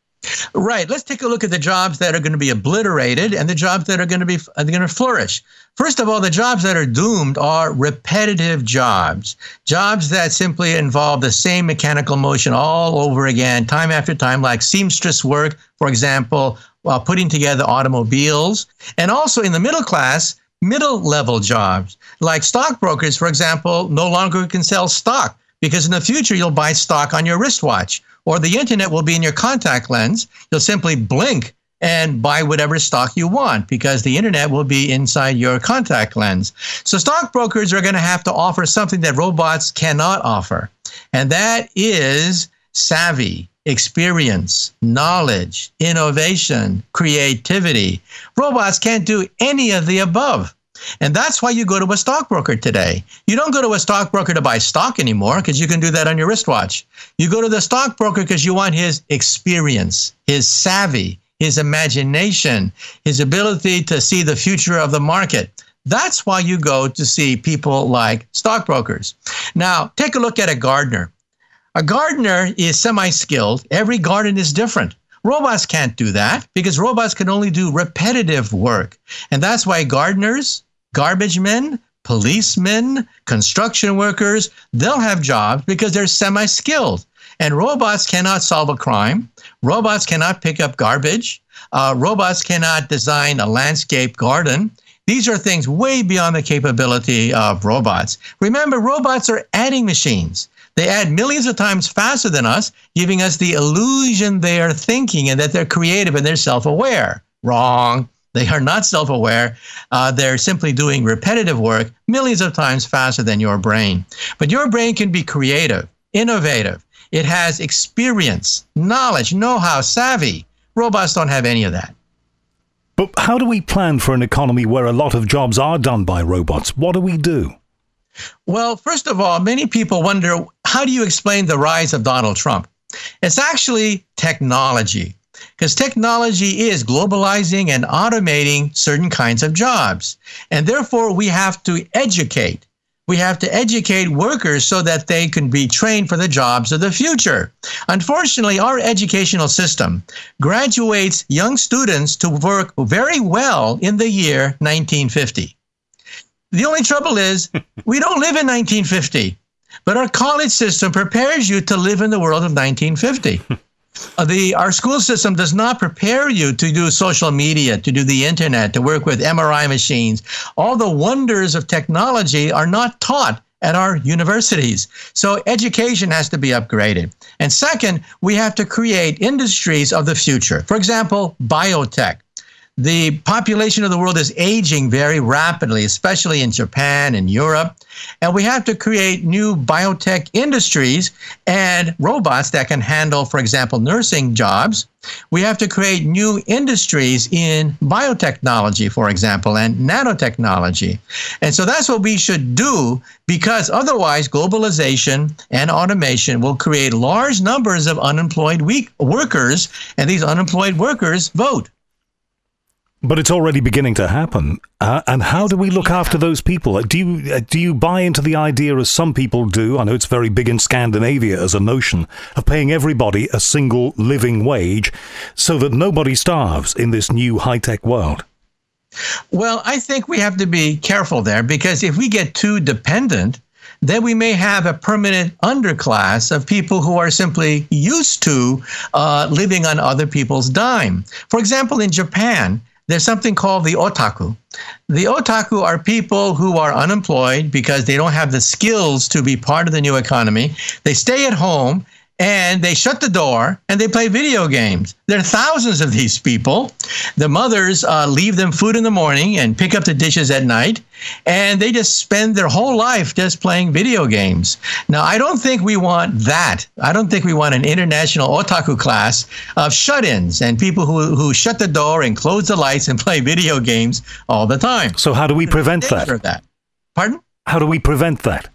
Right. Let's take a look at the jobs that are going to be obliterated and the jobs that are going to flourish. First of all, the jobs that are doomed are repetitive jobs, jobs that simply involve the same mechanical motion all over again, time after time, like seamstress work, for example, while putting together automobiles. And also in the middle class, middle-level jobs, like stockbrokers, for example, no longer can sell stock because in the future you'll buy stock on your wristwatch, or the internet will be in your contact lens. You'll simply blink and buy whatever stock you want because the internet will be inside your contact lens. So stockbrokers are going to have to offer something that robots cannot offer, and that is savvy, experience, knowledge, innovation, creativity. Robots can't do any of the above. And that's why you go to a stockbroker today. You don't go to a stockbroker to buy stock anymore because you can do that on your wristwatch. You go to the stockbroker because you want his experience, his savvy, his imagination, his ability to see the future of the market. That's why you go to see people like stockbrokers. Now, take a look at a gardener. A gardener is semi-skilled. Every garden is different. Robots can't do that because robots can only do repetitive work. And that's why gardeners, garbage men, policemen, construction workers, they'll have jobs because they're semi-skilled. And robots cannot solve a crime. Robots cannot pick up garbage. Robots cannot design a landscape garden. These are things way beyond the capability of robots. Remember, robots are adding machines. They add millions of times faster than us, giving us the illusion they are thinking and that they're creative and they're self-aware. Wrong. They are not self-aware. They're simply doing repetitive work millions of times faster than your brain. But your brain can be creative, innovative. It has experience, knowledge, know-how, savvy. Robots don't have any of that. But how do we plan for an economy where a lot of jobs are done by robots? What do we do? Well, first of all, many people wonder, how do you explain the rise of Donald Trump? It's actually technology, because technology is globalizing and automating certain kinds of jobs. And therefore, we have to educate. We have to educate workers so that they can be trained for the jobs of the future. Unfortunately, our educational system graduates young students to work very well in the year 1950. The only trouble is we don't live in 1950, but our college system prepares you to live in the world of 1950. Our school system does not prepare you to do social media, to do the internet, to work with MRI machines. All the wonders of technology are not taught at our universities. So education has to be upgraded. And second, we have to create industries of the future. For example, biotech. The population of the world is aging very rapidly, especially in Japan and Europe. And we have to create new biotech industries and robots that can handle, for example, nursing jobs. We have to create new industries in biotechnology, for example, and nanotechnology. And so that's what we should do, because otherwise globalization and automation will create large numbers of unemployed workers, and these unemployed workers vote. But it's already beginning to happen. And how do we look after those people? Do you buy into the idea, as some people do, I know it's very big in Scandinavia as a notion, of paying everybody a single living wage so that nobody starves in this new high-tech world? Well, I think we have to be careful there, because if we get too dependent, then we may have a permanent underclass of people who are simply used to living on other people's dime. For example, in Japan, there's something called the otaku. The otaku are people who are unemployed because they don't have the skills to be part of the new economy. They stay at home and they shut the door and they play video games. There are thousands of these people. The mothers leave them food in the morning and pick up the dishes at night, and they just spend their whole life just playing video games. Now, I don't think we want that. I don't think we want an international otaku class of shut-ins and people who shut the door and close the lights and play video games all the time. So how do we prevent that? Pardon? How do we prevent that?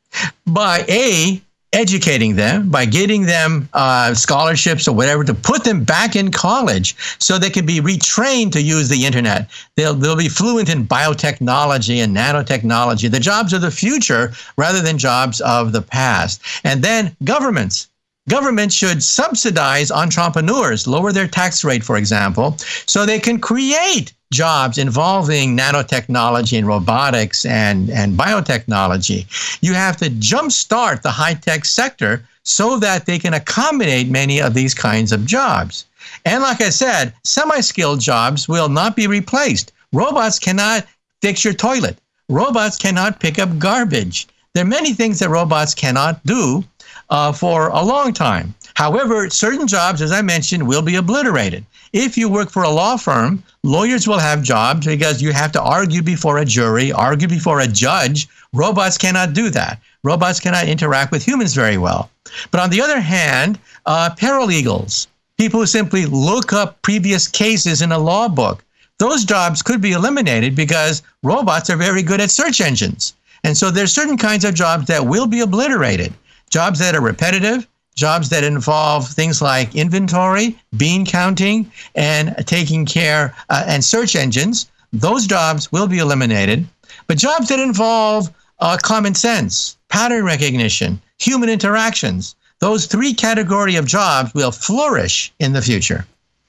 By educating them, by getting them scholarships or whatever to put them back in college so they can be retrained to use the internet. They'll be fluent in biotechnology and nanotechnology, the jobs of the future rather than jobs of the past. And then governments should subsidize entrepreneurs, lower their tax rate, for example, so they can create jobs involving nanotechnology and robotics and biotechnology. You have to jumpstart the high-tech sector so that they can accommodate many of these kinds of jobs. And like I said, semi-skilled jobs will not be replaced. Robots cannot fix your toilet. Robots cannot pick up garbage. There are many things that robots cannot do for a long time. However, certain jobs, as I mentioned, will be obliterated. If you work for a law firm, lawyers will have jobs because you have to argue before a jury, argue before a judge. Robots cannot do that. Robots cannot interact with humans very well. But on the other hand, paralegals, people who simply look up previous cases in a law book, those jobs could be eliminated because robots are very good at search engines. And so there's certain kinds of jobs that will be obliterated. Jobs that are repetitive, jobs that involve things like inventory, bean counting, and taking care and search engines, those jobs will be eliminated. But jobs that involve common sense, pattern recognition, human interactions, those three categories of jobs will flourish in the future.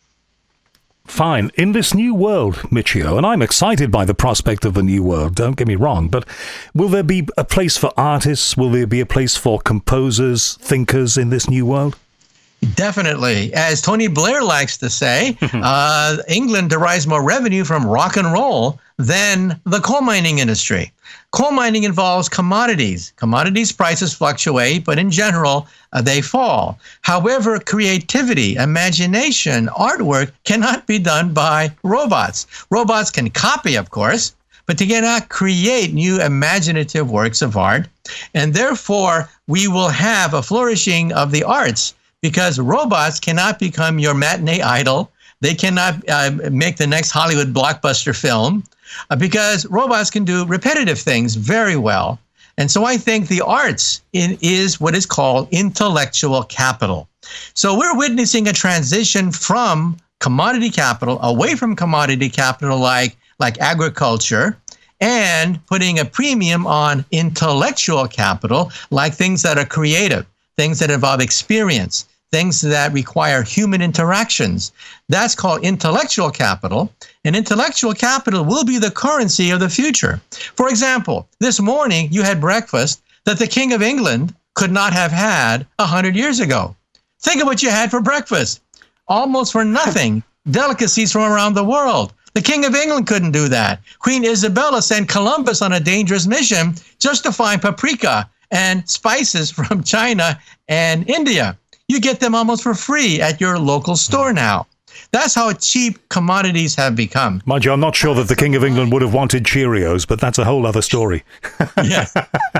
Fine. In this new world, Michio, and I'm excited by the prospect of a new world, don't get me wrong, but will there be a place for artists? Will there be a place for composers, thinkers in this new world? Definitely. As Tony Blair likes to say, England derives more revenue from rock and roll than the coal mining industry. Coal mining involves commodities. Commodities prices fluctuate, but in general, they fall. However, creativity, imagination, artwork cannot be done by robots. Robots can copy, of course, but they cannot create new imaginative works of art. And therefore, we will have a flourishing of the arts because robots cannot become your matinee idol. They cannot make the next Hollywood blockbuster film because robots can do repetitive things very well. And so I think the arts is what is called intellectual capital. So we're witnessing a transition from commodity capital, away from commodity capital like agriculture, and putting a premium on intellectual capital, like things that are creative, things that involve experience, things that require human interactions. That's called intellectual capital, and intellectual capital will be the currency of the future. For example, this morning you had breakfast that the King of England could not have had 100 years ago. Think of what you had for breakfast. Almost for nothing, delicacies from around the world. The King of England couldn't do that. Queen Isabella sent Columbus on a dangerous mission just to find paprika and spices from China and India. You get them almost for free at your local store now. That's how cheap commodities have become. Mind you, I'm not sure that the King of England would have wanted Cheerios, but that's a whole other story. Yes.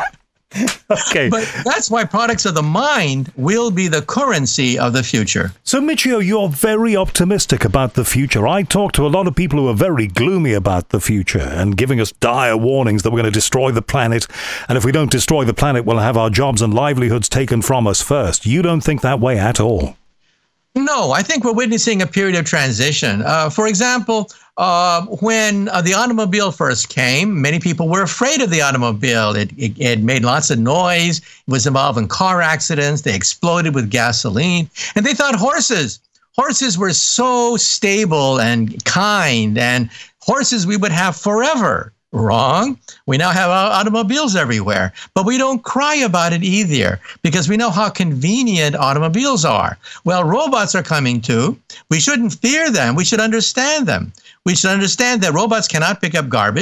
Okay. But that's why products of the mind will be the currency of the future. So, Michio, you're very optimistic about the future. I talk to a lot of people who are very gloomy about the future and giving us dire warnings that we're going to destroy the planet. And if we don't destroy the planet, we'll have our jobs and livelihoods taken from us first. You don't think that way at all? No, I think we're witnessing a period of transition. For example, when the automobile first came, many people were afraid of the automobile. It made lots of noise. It was involved in car accidents. They exploded with gasoline. And they thought horses were so stable and kind, and horses we would have forever. Wrong. We now have automobiles everywhere, but we don't cry about it either because we know how convenient automobiles are. Well, robots are coming too. We shouldn't fear them. We should understand them. We should understand that robots cannot pick up garbage.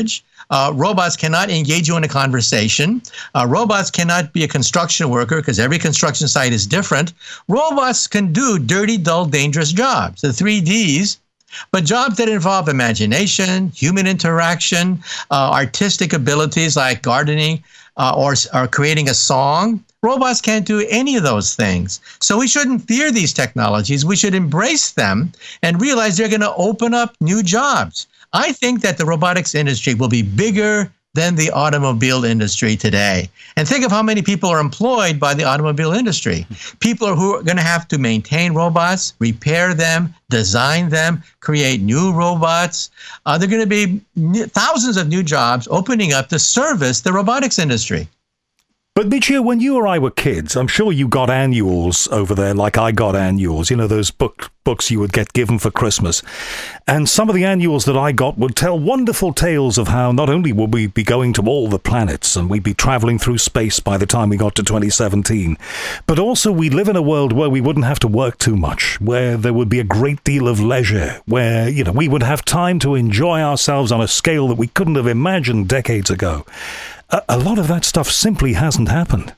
Robots cannot engage you in a conversation. Robots cannot be a construction worker because every construction site is different. Robots can do dirty, dull, dangerous jobs, the 3Ds. But jobs that involve imagination, human interaction, artistic abilities like gardening or creating a song, robots can't do any of those things. So we shouldn't fear these technologies. We should embrace them and realize they're going to open up new jobs. I think that the robotics industry will be bigger than the automobile industry today. And think of how many people are employed by the automobile industry. People who are going to have to maintain robots, repair them, design them, create new robots. There are going to be thousands of new jobs opening up to service the robotics industry. But Michio, when you or I were kids, I'm sure you got annuals over there like I got annuals, you know, those books you would get given for Christmas. And some of the annuals that I got would tell wonderful tales of how not only would we be going to all the planets and we'd be traveling through space by the time we got to 2017, but also we live in a world where we wouldn't have to work too much, where there would be a great deal of leisure, where, you know, we would have time to enjoy ourselves on a scale that we couldn't have imagined decades ago. A lot of that stuff simply hasn't happened.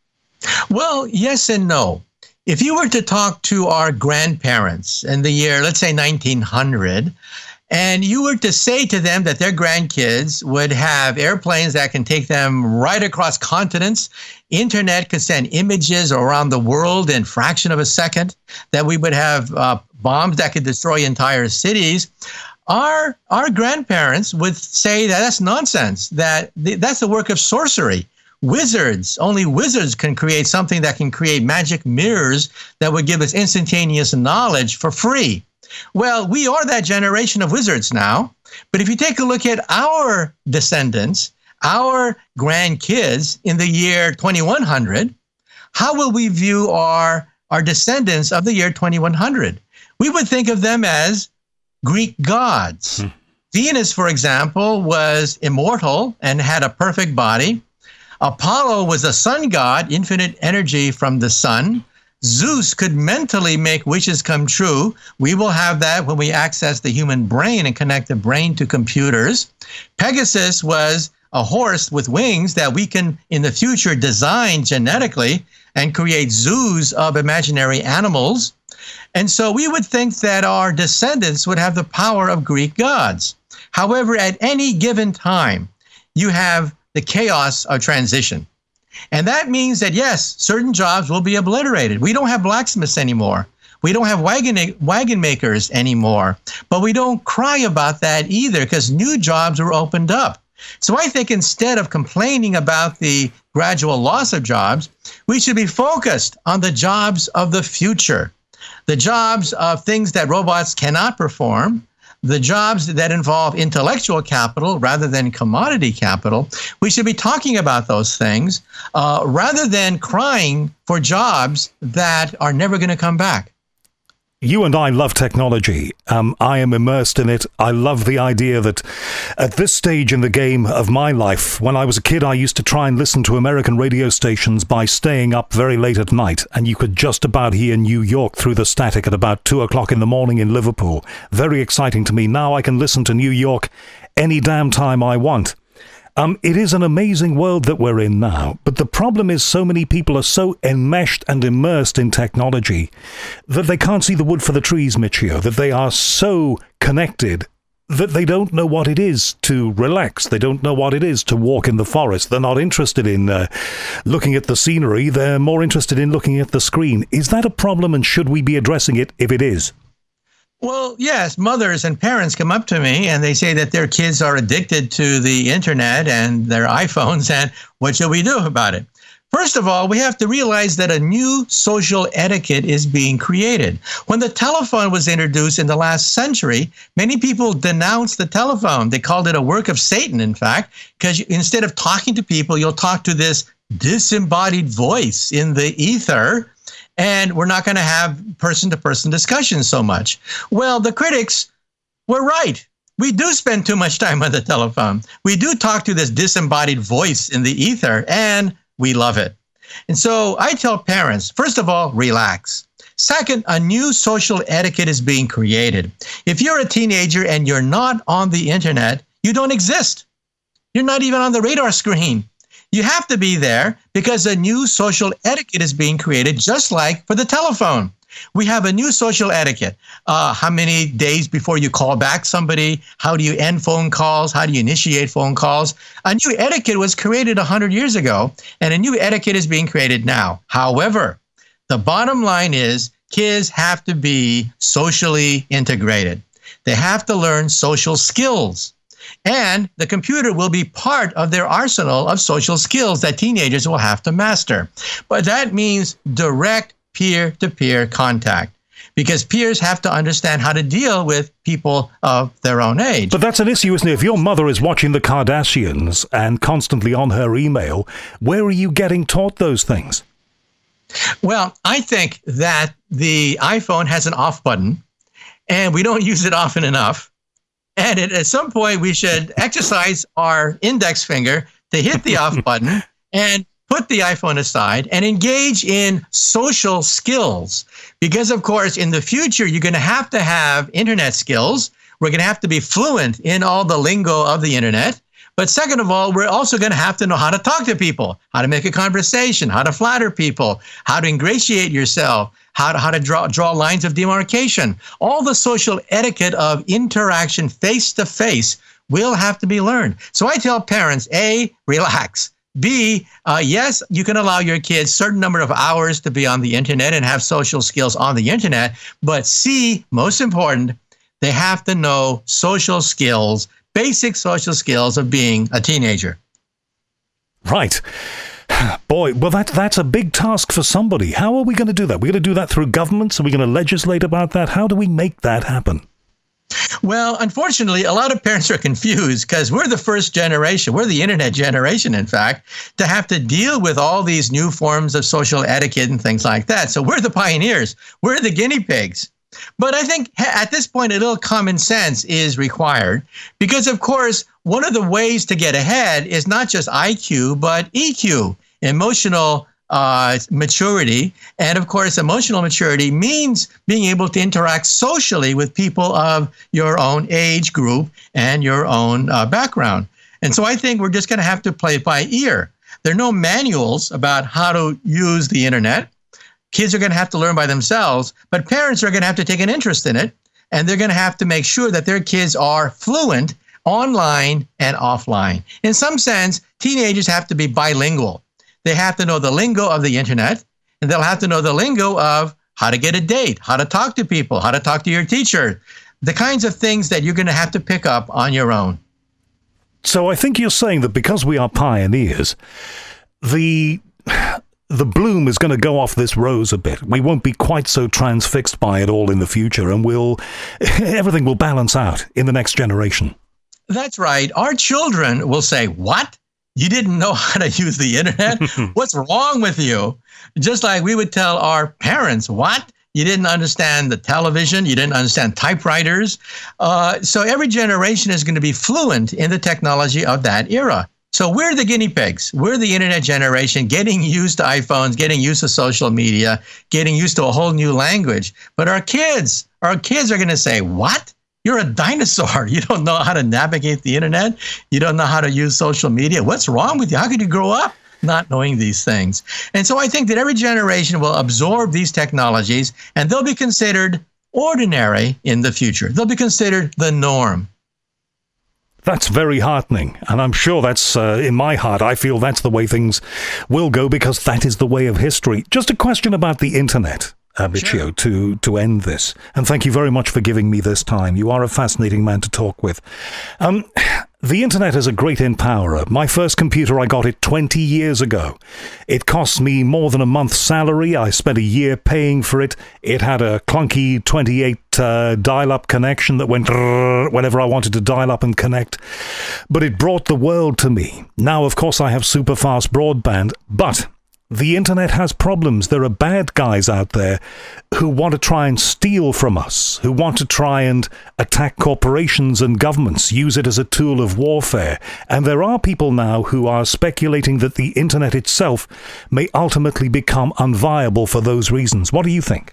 Well, yes and no. If you were to talk to our grandparents in the year, let's say 1900, and you were to say to them that their grandkids would have airplanes that can take them right across continents, internet could send images around the world in a fraction of a second, that we would have bombs that could destroy entire cities, our grandparents would say that that's nonsense, that's the work of sorcery. Wizards, only wizards can create something that can create magic mirrors that would give us instantaneous knowledge for free. Well, we are that generation of wizards now. But if you take a look at our descendants, our grandkids in the year 2100, how will we view our descendants of the year 2100? We would think of them as Greek gods. Venus, for example, was immortal and had a perfect body. Apollo was a sun god, infinite energy from the sun. Zeus could mentally make wishes come true. We will have that when we access the human brain and connect the brain to computers. Pegasus was a horse with wings that we can, in the future, design genetically and create zoos of imaginary animals. And so we would think that our descendants would have the power of Greek gods. However, at any given time, you have the chaos of transition. And that means that, yes, certain jobs will be obliterated. We don't have blacksmiths anymore. We don't have wagon makers anymore. But we don't cry about that either because new jobs are opened up. So I think instead of complaining about the gradual loss of jobs, we should be focused on the jobs of the future, the jobs of things that robots cannot perform, the jobs that involve intellectual capital rather than commodity capital. We should be talking about those things rather than crying for jobs that are never going to come back. You and I love technology. I am immersed in it. I love the idea that at this stage in the game of my life, when I was a kid, I used to try and listen to American radio stations by staying up very late at night, and you could just about hear New York through the static at about 2 o'clock in the morning in Liverpool. Very exciting to me. Now I can listen to New York any damn time I want. It is an amazing world that we're in now, but the problem is so many people are so enmeshed and immersed in technology that they can't see the wood for the trees, Michio, that they are so connected that they don't know what it is to relax. They don't know what it is to walk in the forest. They're not interested in looking at the scenery. They're more interested in looking at the screen. Is that a problem, and should we be addressing it if it is? Well, yes, mothers and parents come up to me and they say that their kids are addicted to the internet and their iPhones, and what should we do about it? First of all, we have to realize that a new social etiquette is being created. When the telephone was introduced in the last century, many people denounced the telephone. They called it a work of Satan, in fact, because instead of talking to people, you'll talk to this disembodied voice in the ether, and we're not going to have person-to-person discussions so much. Well, the critics were right. We do spend too much time on the telephone. We do talk to this disembodied voice in the ether, and we love it. And so I tell parents, first of all, relax. Second, a new social etiquette is being created. If you're a teenager and you're not on the internet, you don't exist. You're not even on the radar screen. You have to be there because a new social etiquette is being created, just like for the telephone. We have a new social etiquette. How many days before you call back somebody? How do you end phone calls? How do you initiate phone calls? A new etiquette was created 100 years ago, and a new etiquette is being created now. However, the bottom line is kids have to be socially integrated. They have to learn social skills. And the computer will be part of their arsenal of social skills that teenagers will have to master. But that means direct peer-to-peer contact, because peers have to understand how to deal with people of their own age. But that's an issue, isn't it? If your mother is watching the Kardashians and constantly on her email, where are you getting taught those things? Well, I think that the iPhone has an off button, and we don't use it often enough. And at some point, we should exercise our index finger to hit the off button and put the iPhone aside and engage in social skills. Because, of course, in the future, you're going to have internet skills. We're going to have to be fluent in all the lingo of the internet. But second of all, we're also going to have to know how to talk to people, how to make a conversation, how to flatter people, how to ingratiate yourself, how to draw lines of demarcation. All the social etiquette of interaction face-to-face will have to be learned. So I tell parents, A, relax. B, yes, you can allow your kids a certain number of hours to be on the internet and have social skills on the internet. But C, most important, they have to know social skills, basic social skills of being a teenager. Right. Boy, well, that's a big task for somebody. How are we going to do that? We're going to do that through governments? Are we going to legislate about that? How do we make that happen? Well, unfortunately, a lot of parents are confused because we're the first generation. We're the internet generation, in fact, to have to deal with all these new forms of social etiquette and things like that. So we're the pioneers. We're the guinea pigs. But I think at this point, a little common sense is required because, of course, one of the ways to get ahead is not just IQ, but EQ, emotional maturity. And of course, emotional maturity means being able to interact socially with people of your own age group and your own background. And so I think we're just going to have to play it by ear. There are no manuals about how to use the internet. Kids are going to have to learn by themselves, but parents are going to have to take an interest in it. And they're going to have to make sure that their kids are fluent online and offline. In some sense, teenagers have to be bilingual. They have to know the lingo of the internet, and they'll have to know the lingo of how to get a date, how to talk to people, how to talk to your teacher, the kinds of things that you're going to have to pick up on your own. So I think you're saying that because we are pioneers, the bloom is going to go off this rose a bit. We won't be quite so transfixed by it all in the future, and everything will balance out in the next generation. That's right. Our children will say, "What? You didn't know how to use the internet? What's wrong with you?" Just like we would tell our parents, "What? You didn't understand the television? You didn't understand typewriters?" So every generation is going to be fluent in the technology of that era. So we're the guinea pigs. We're the internet generation, getting used to iPhones, getting used to social media, getting used to a whole new language. But our kids are going to say, "What? You're a dinosaur. You don't know how to navigate the internet. You don't know how to use social media. What's wrong with you? How could you grow up not knowing these things?" And so I think that every generation will absorb these technologies, and they'll be considered ordinary in the future. They'll be considered the norm. That's very heartening, and I'm sure that's, in my heart, I feel that's the way things will go because that is the way of history. Just a question about the internet, Miccio, sure, to end this. And thank you very much for giving me this time. You are a fascinating man to talk with. The internet is a great empowerer. My first computer, I got it 20 years ago. It cost me more than a month's salary. I spent a year paying for it. It had a clunky 28 dial-up connection that went whenever I wanted to dial up and connect. But it brought the world to me. Now, of course, I have super fast broadband, but the internet has problems. There are bad guys out there who want to try and steal from us, who want to try and attack corporations and governments, use it as a tool of warfare. And there are people now who are speculating that the internet itself may ultimately become unviable for those reasons. What do you think?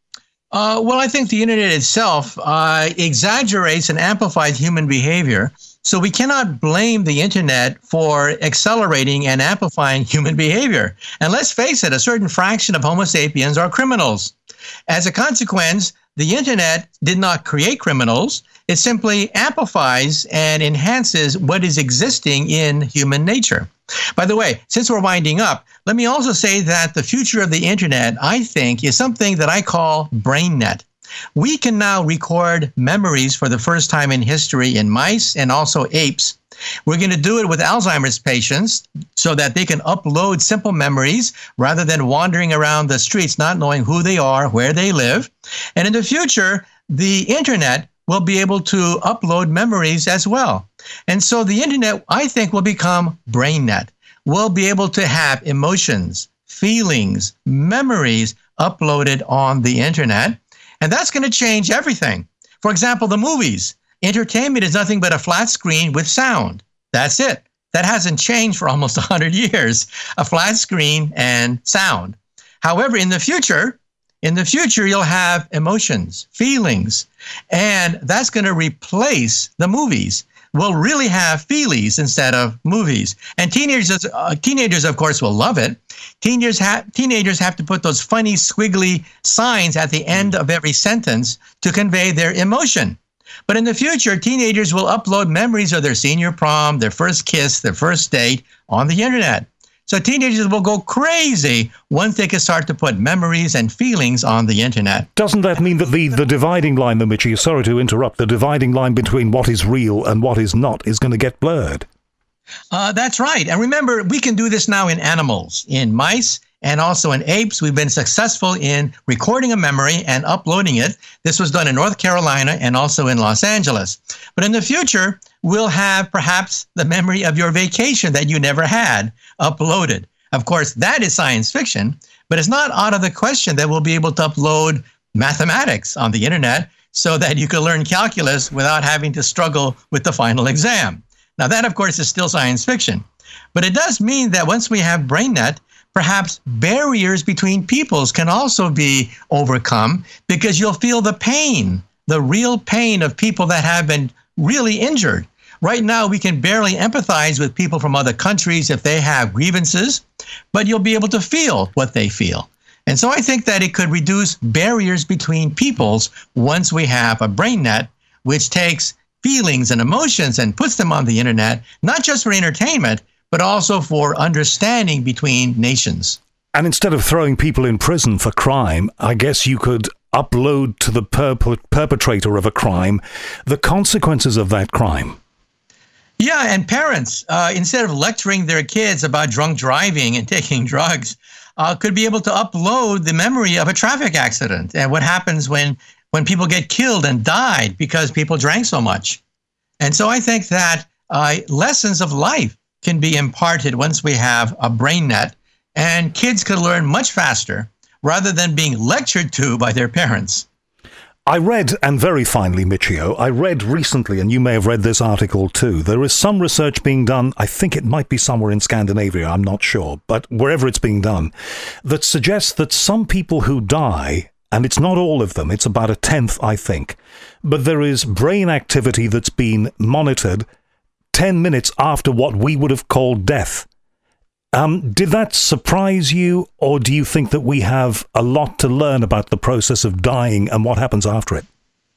Well, I think the internet itself exaggerates and amplifies human behavior So we cannot blame the internet for accelerating and amplifying human behavior. And let's face it, a certain fraction of Homo sapiens are criminals. As a consequence, the internet did not create criminals. It simply amplifies and enhances what is existing in human nature. By the way, since we're winding up, let me also say that the future of the internet, I think, is something that I call BrainNet. We can now record memories for the first time in history in mice and also apes. We're going to do it with Alzheimer's patients so that they can upload simple memories rather than wandering around the streets not knowing who they are, where they live. And in the future, the internet will be able to upload memories as well. And so the internet, I think, will become BrainNet. We'll be able to have emotions, feelings, memories uploaded on the internet. And that's going to change everything. For example, the movies. Entertainment is nothing but a flat screen with sound. That's it. That hasn't changed for almost 100 years. A flat screen and sound. However, in the future, you'll have emotions, feelings, and that's going to replace the movies. We'll really have feelies instead of movies. And teenagers, of course, will love it. Teenagers have to put those funny, squiggly signs at the end of every sentence to convey their emotion. But in the future, teenagers will upload memories of their senior prom, their first kiss, their first date on the internet. So teenagers will go crazy once they can start to put memories and feelings on the internet. Doesn't that mean that the dividing line, though, Mitchie, sorry to interrupt, the dividing line between what is real and what is not is going to get blurred? That's right. And remember, we can do this now in animals, in mice, and also in apes. We've been successful in recording a memory and uploading it. This was done in North Carolina and also in Los Angeles. But in the future, we'll have perhaps the memory of your vacation that you never had uploaded. Of course, that is science fiction, but it's not out of the question that we'll be able to upload mathematics on the internet so that you can learn calculus without having to struggle with the final exam. Now, that, of course, is still science fiction. But it does mean that once we have BrainNet, perhaps barriers between peoples can also be overcome because you'll feel the pain, the real pain of people that have been really injured. Right now, we can barely empathize with people from other countries if they have grievances, but you'll be able to feel what they feel. And so I think that it could reduce barriers between peoples once we have a BrainNet, which takes feelings and emotions and puts them on the internet, not just for entertainment, but also for understanding between nations. And instead of throwing people in prison for crime, I guess you could upload to the perpetrator of a crime the consequences of that crime. Yeah, and parents, instead of lecturing their kids about drunk driving and taking drugs, could be able to upload the memory of a traffic accident and what happens when people get killed and died because people drank so much. And so I think that lessons of life can be imparted once we have a BrainNet, and kids could learn much faster rather than being lectured to by their parents. I read, and very finally, Michio, I read recently, and you may have read this article too, there is some research being done, I think it might be somewhere in Scandinavia, I'm not sure, but wherever it's being done, that suggests that some people who die, and it's not all of them, it's about a tenth, I think, but there is brain activity that's been monitored 10 minutes after what we would have called death. Did that surprise you, or do you think that we have a lot to learn about the process of dying and what happens after it?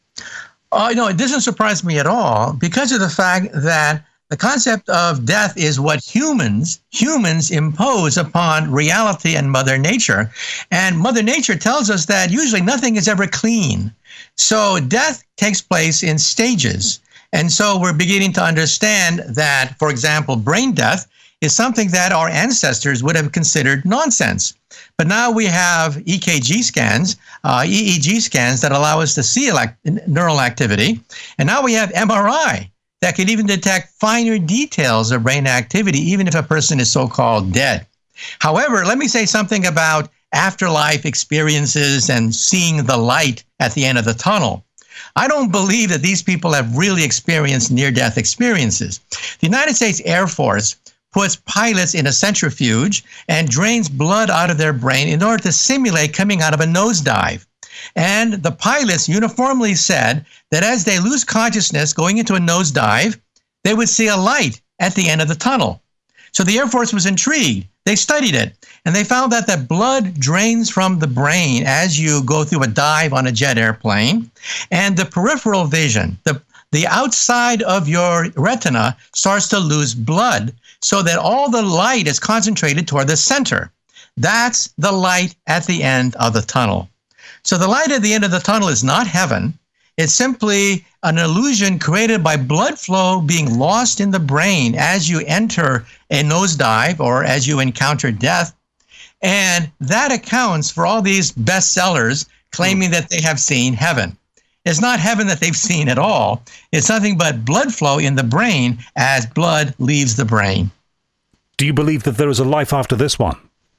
No, it doesn't surprise me at all because of the fact that the concept of death is what humans impose upon reality and Mother Nature. And Mother Nature tells us that usually nothing is ever clean. So death takes place in stages. And so we're beginning to understand that, for example, brain death is something that our ancestors would have considered nonsense. But now we have EKG scans, EEG scans that allow us to see neural activity. And now we have MRI that can even detect finer details of brain activity, even if a person is so-called dead. However, let me say something about afterlife experiences and seeing the light at the end of the tunnel. I don't believe that these people have really experienced near-death experiences. The United States Air Force puts pilots in a centrifuge and drains blood out of their brain in order to simulate coming out of a nosedive. And the pilots uniformly said that as they lose consciousness going into a nosedive, they would see a light at the end of the tunnel. So the Air Force was intrigued. They studied it, and they found that the blood drains from the brain as you go through a dive on a jet airplane, and the peripheral vision, the outside of your retina starts to lose blood so that all the light is concentrated toward the center. That's the light at the end of the tunnel. So the light at the end of the tunnel is not heaven. It's simply an illusion created by blood flow being lost in the brain as you enter a nosedive or as you encounter death. And that accounts for all these bestsellers claiming that they have seen heaven. It's not heaven that they've seen at all. It's nothing but blood flow in the brain as blood leaves the brain. Do you believe that there is a life after this one?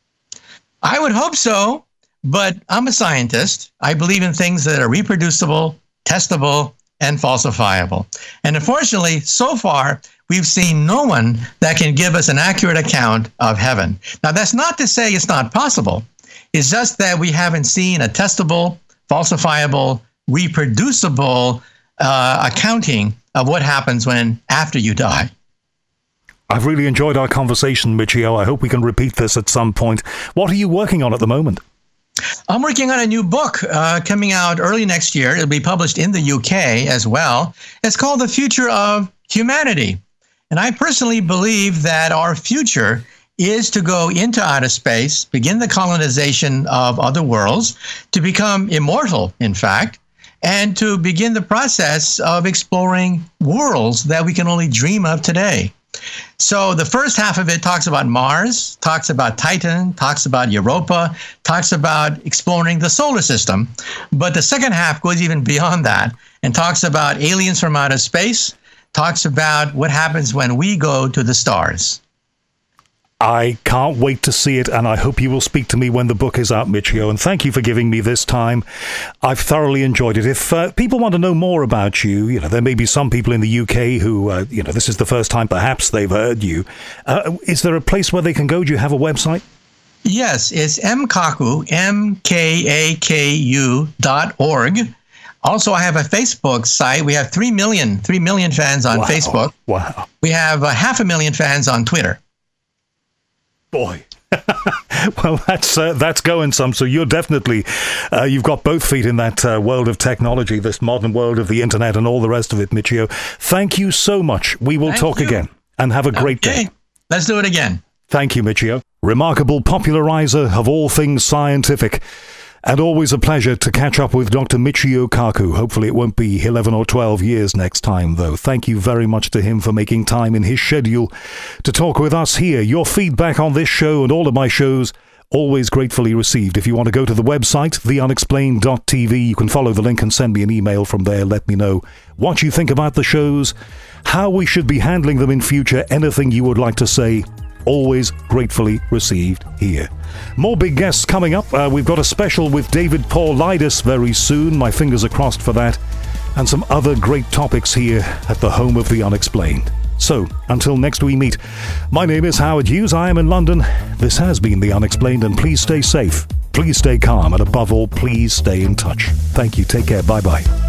I would hope so, but I'm a scientist. I believe in things that are reproducible, testable, and falsifiable. And unfortunately, so far, we've seen no one that can give us an accurate account of heaven. Now, that's not to say it's not possible. It's just that we haven't seen a testable, falsifiable, reproducible accounting of what happens after you die. I've really enjoyed our conversation, Michio. I hope we can repeat this at some point. What are you working on at the moment? I'm working on a new book coming out early next year. It'll be published in the UK as well. It's called The Future of Humanity. And I personally believe that our future is to go into outer space, begin the colonization of other worlds, to become immortal, in fact, and to begin the process of exploring worlds that we can only dream of today. So the first half of it talks about Mars, talks about Titan, talks about Europa, talks about exploring the solar system. But the second half goes even beyond that and talks about aliens from outer space, talks about what happens when we go to the stars. I can't wait to see it, and I hope you will speak to me when the book is out, Michio. And thank you for giving me this time. I've thoroughly enjoyed it. If people want to know more about you, there may be some people in the UK who, this is the first time perhaps they've heard you. Is there a place where they can go? Do you have a website? Yes, it's mkaku, mkaku.org. Also, I have a Facebook site. We have 3 million fans on Facebook. Wow. We have 500,000 fans on Twitter. Boy. Well, that's going some. So you're definitely, you've got both feet in that world of technology, this modern world of the internet and all the rest of it, Michio. Thank you so much. We will talk again and have a great day. Let's do it again. Thank you, Michio. Remarkable popularizer of all things scientific. And always a pleasure to catch up with Dr. Michio Kaku. Hopefully it won't be 11 or 12 years next time, though. Thank you very much to him for making time in his schedule to talk with us here. Your feedback on this show and all of my shows, always gratefully received. If you want to go to the website, theunexplained.tv, you can follow the link and send me an email from there. Let me know what you think about the shows, how we should be handling them in future, anything you would like to say. Always gratefully received here. More big guests coming up. We've got a special with David Paulides very soon. My fingers are crossed for that. And some other great topics here at the home of the unexplained. So, until next we meet, my name is Howard Hughes. I am in London. This has been The Unexplained, and please stay safe. Please stay calm, and above all, please stay in touch. Thank you. Take care. Bye-bye.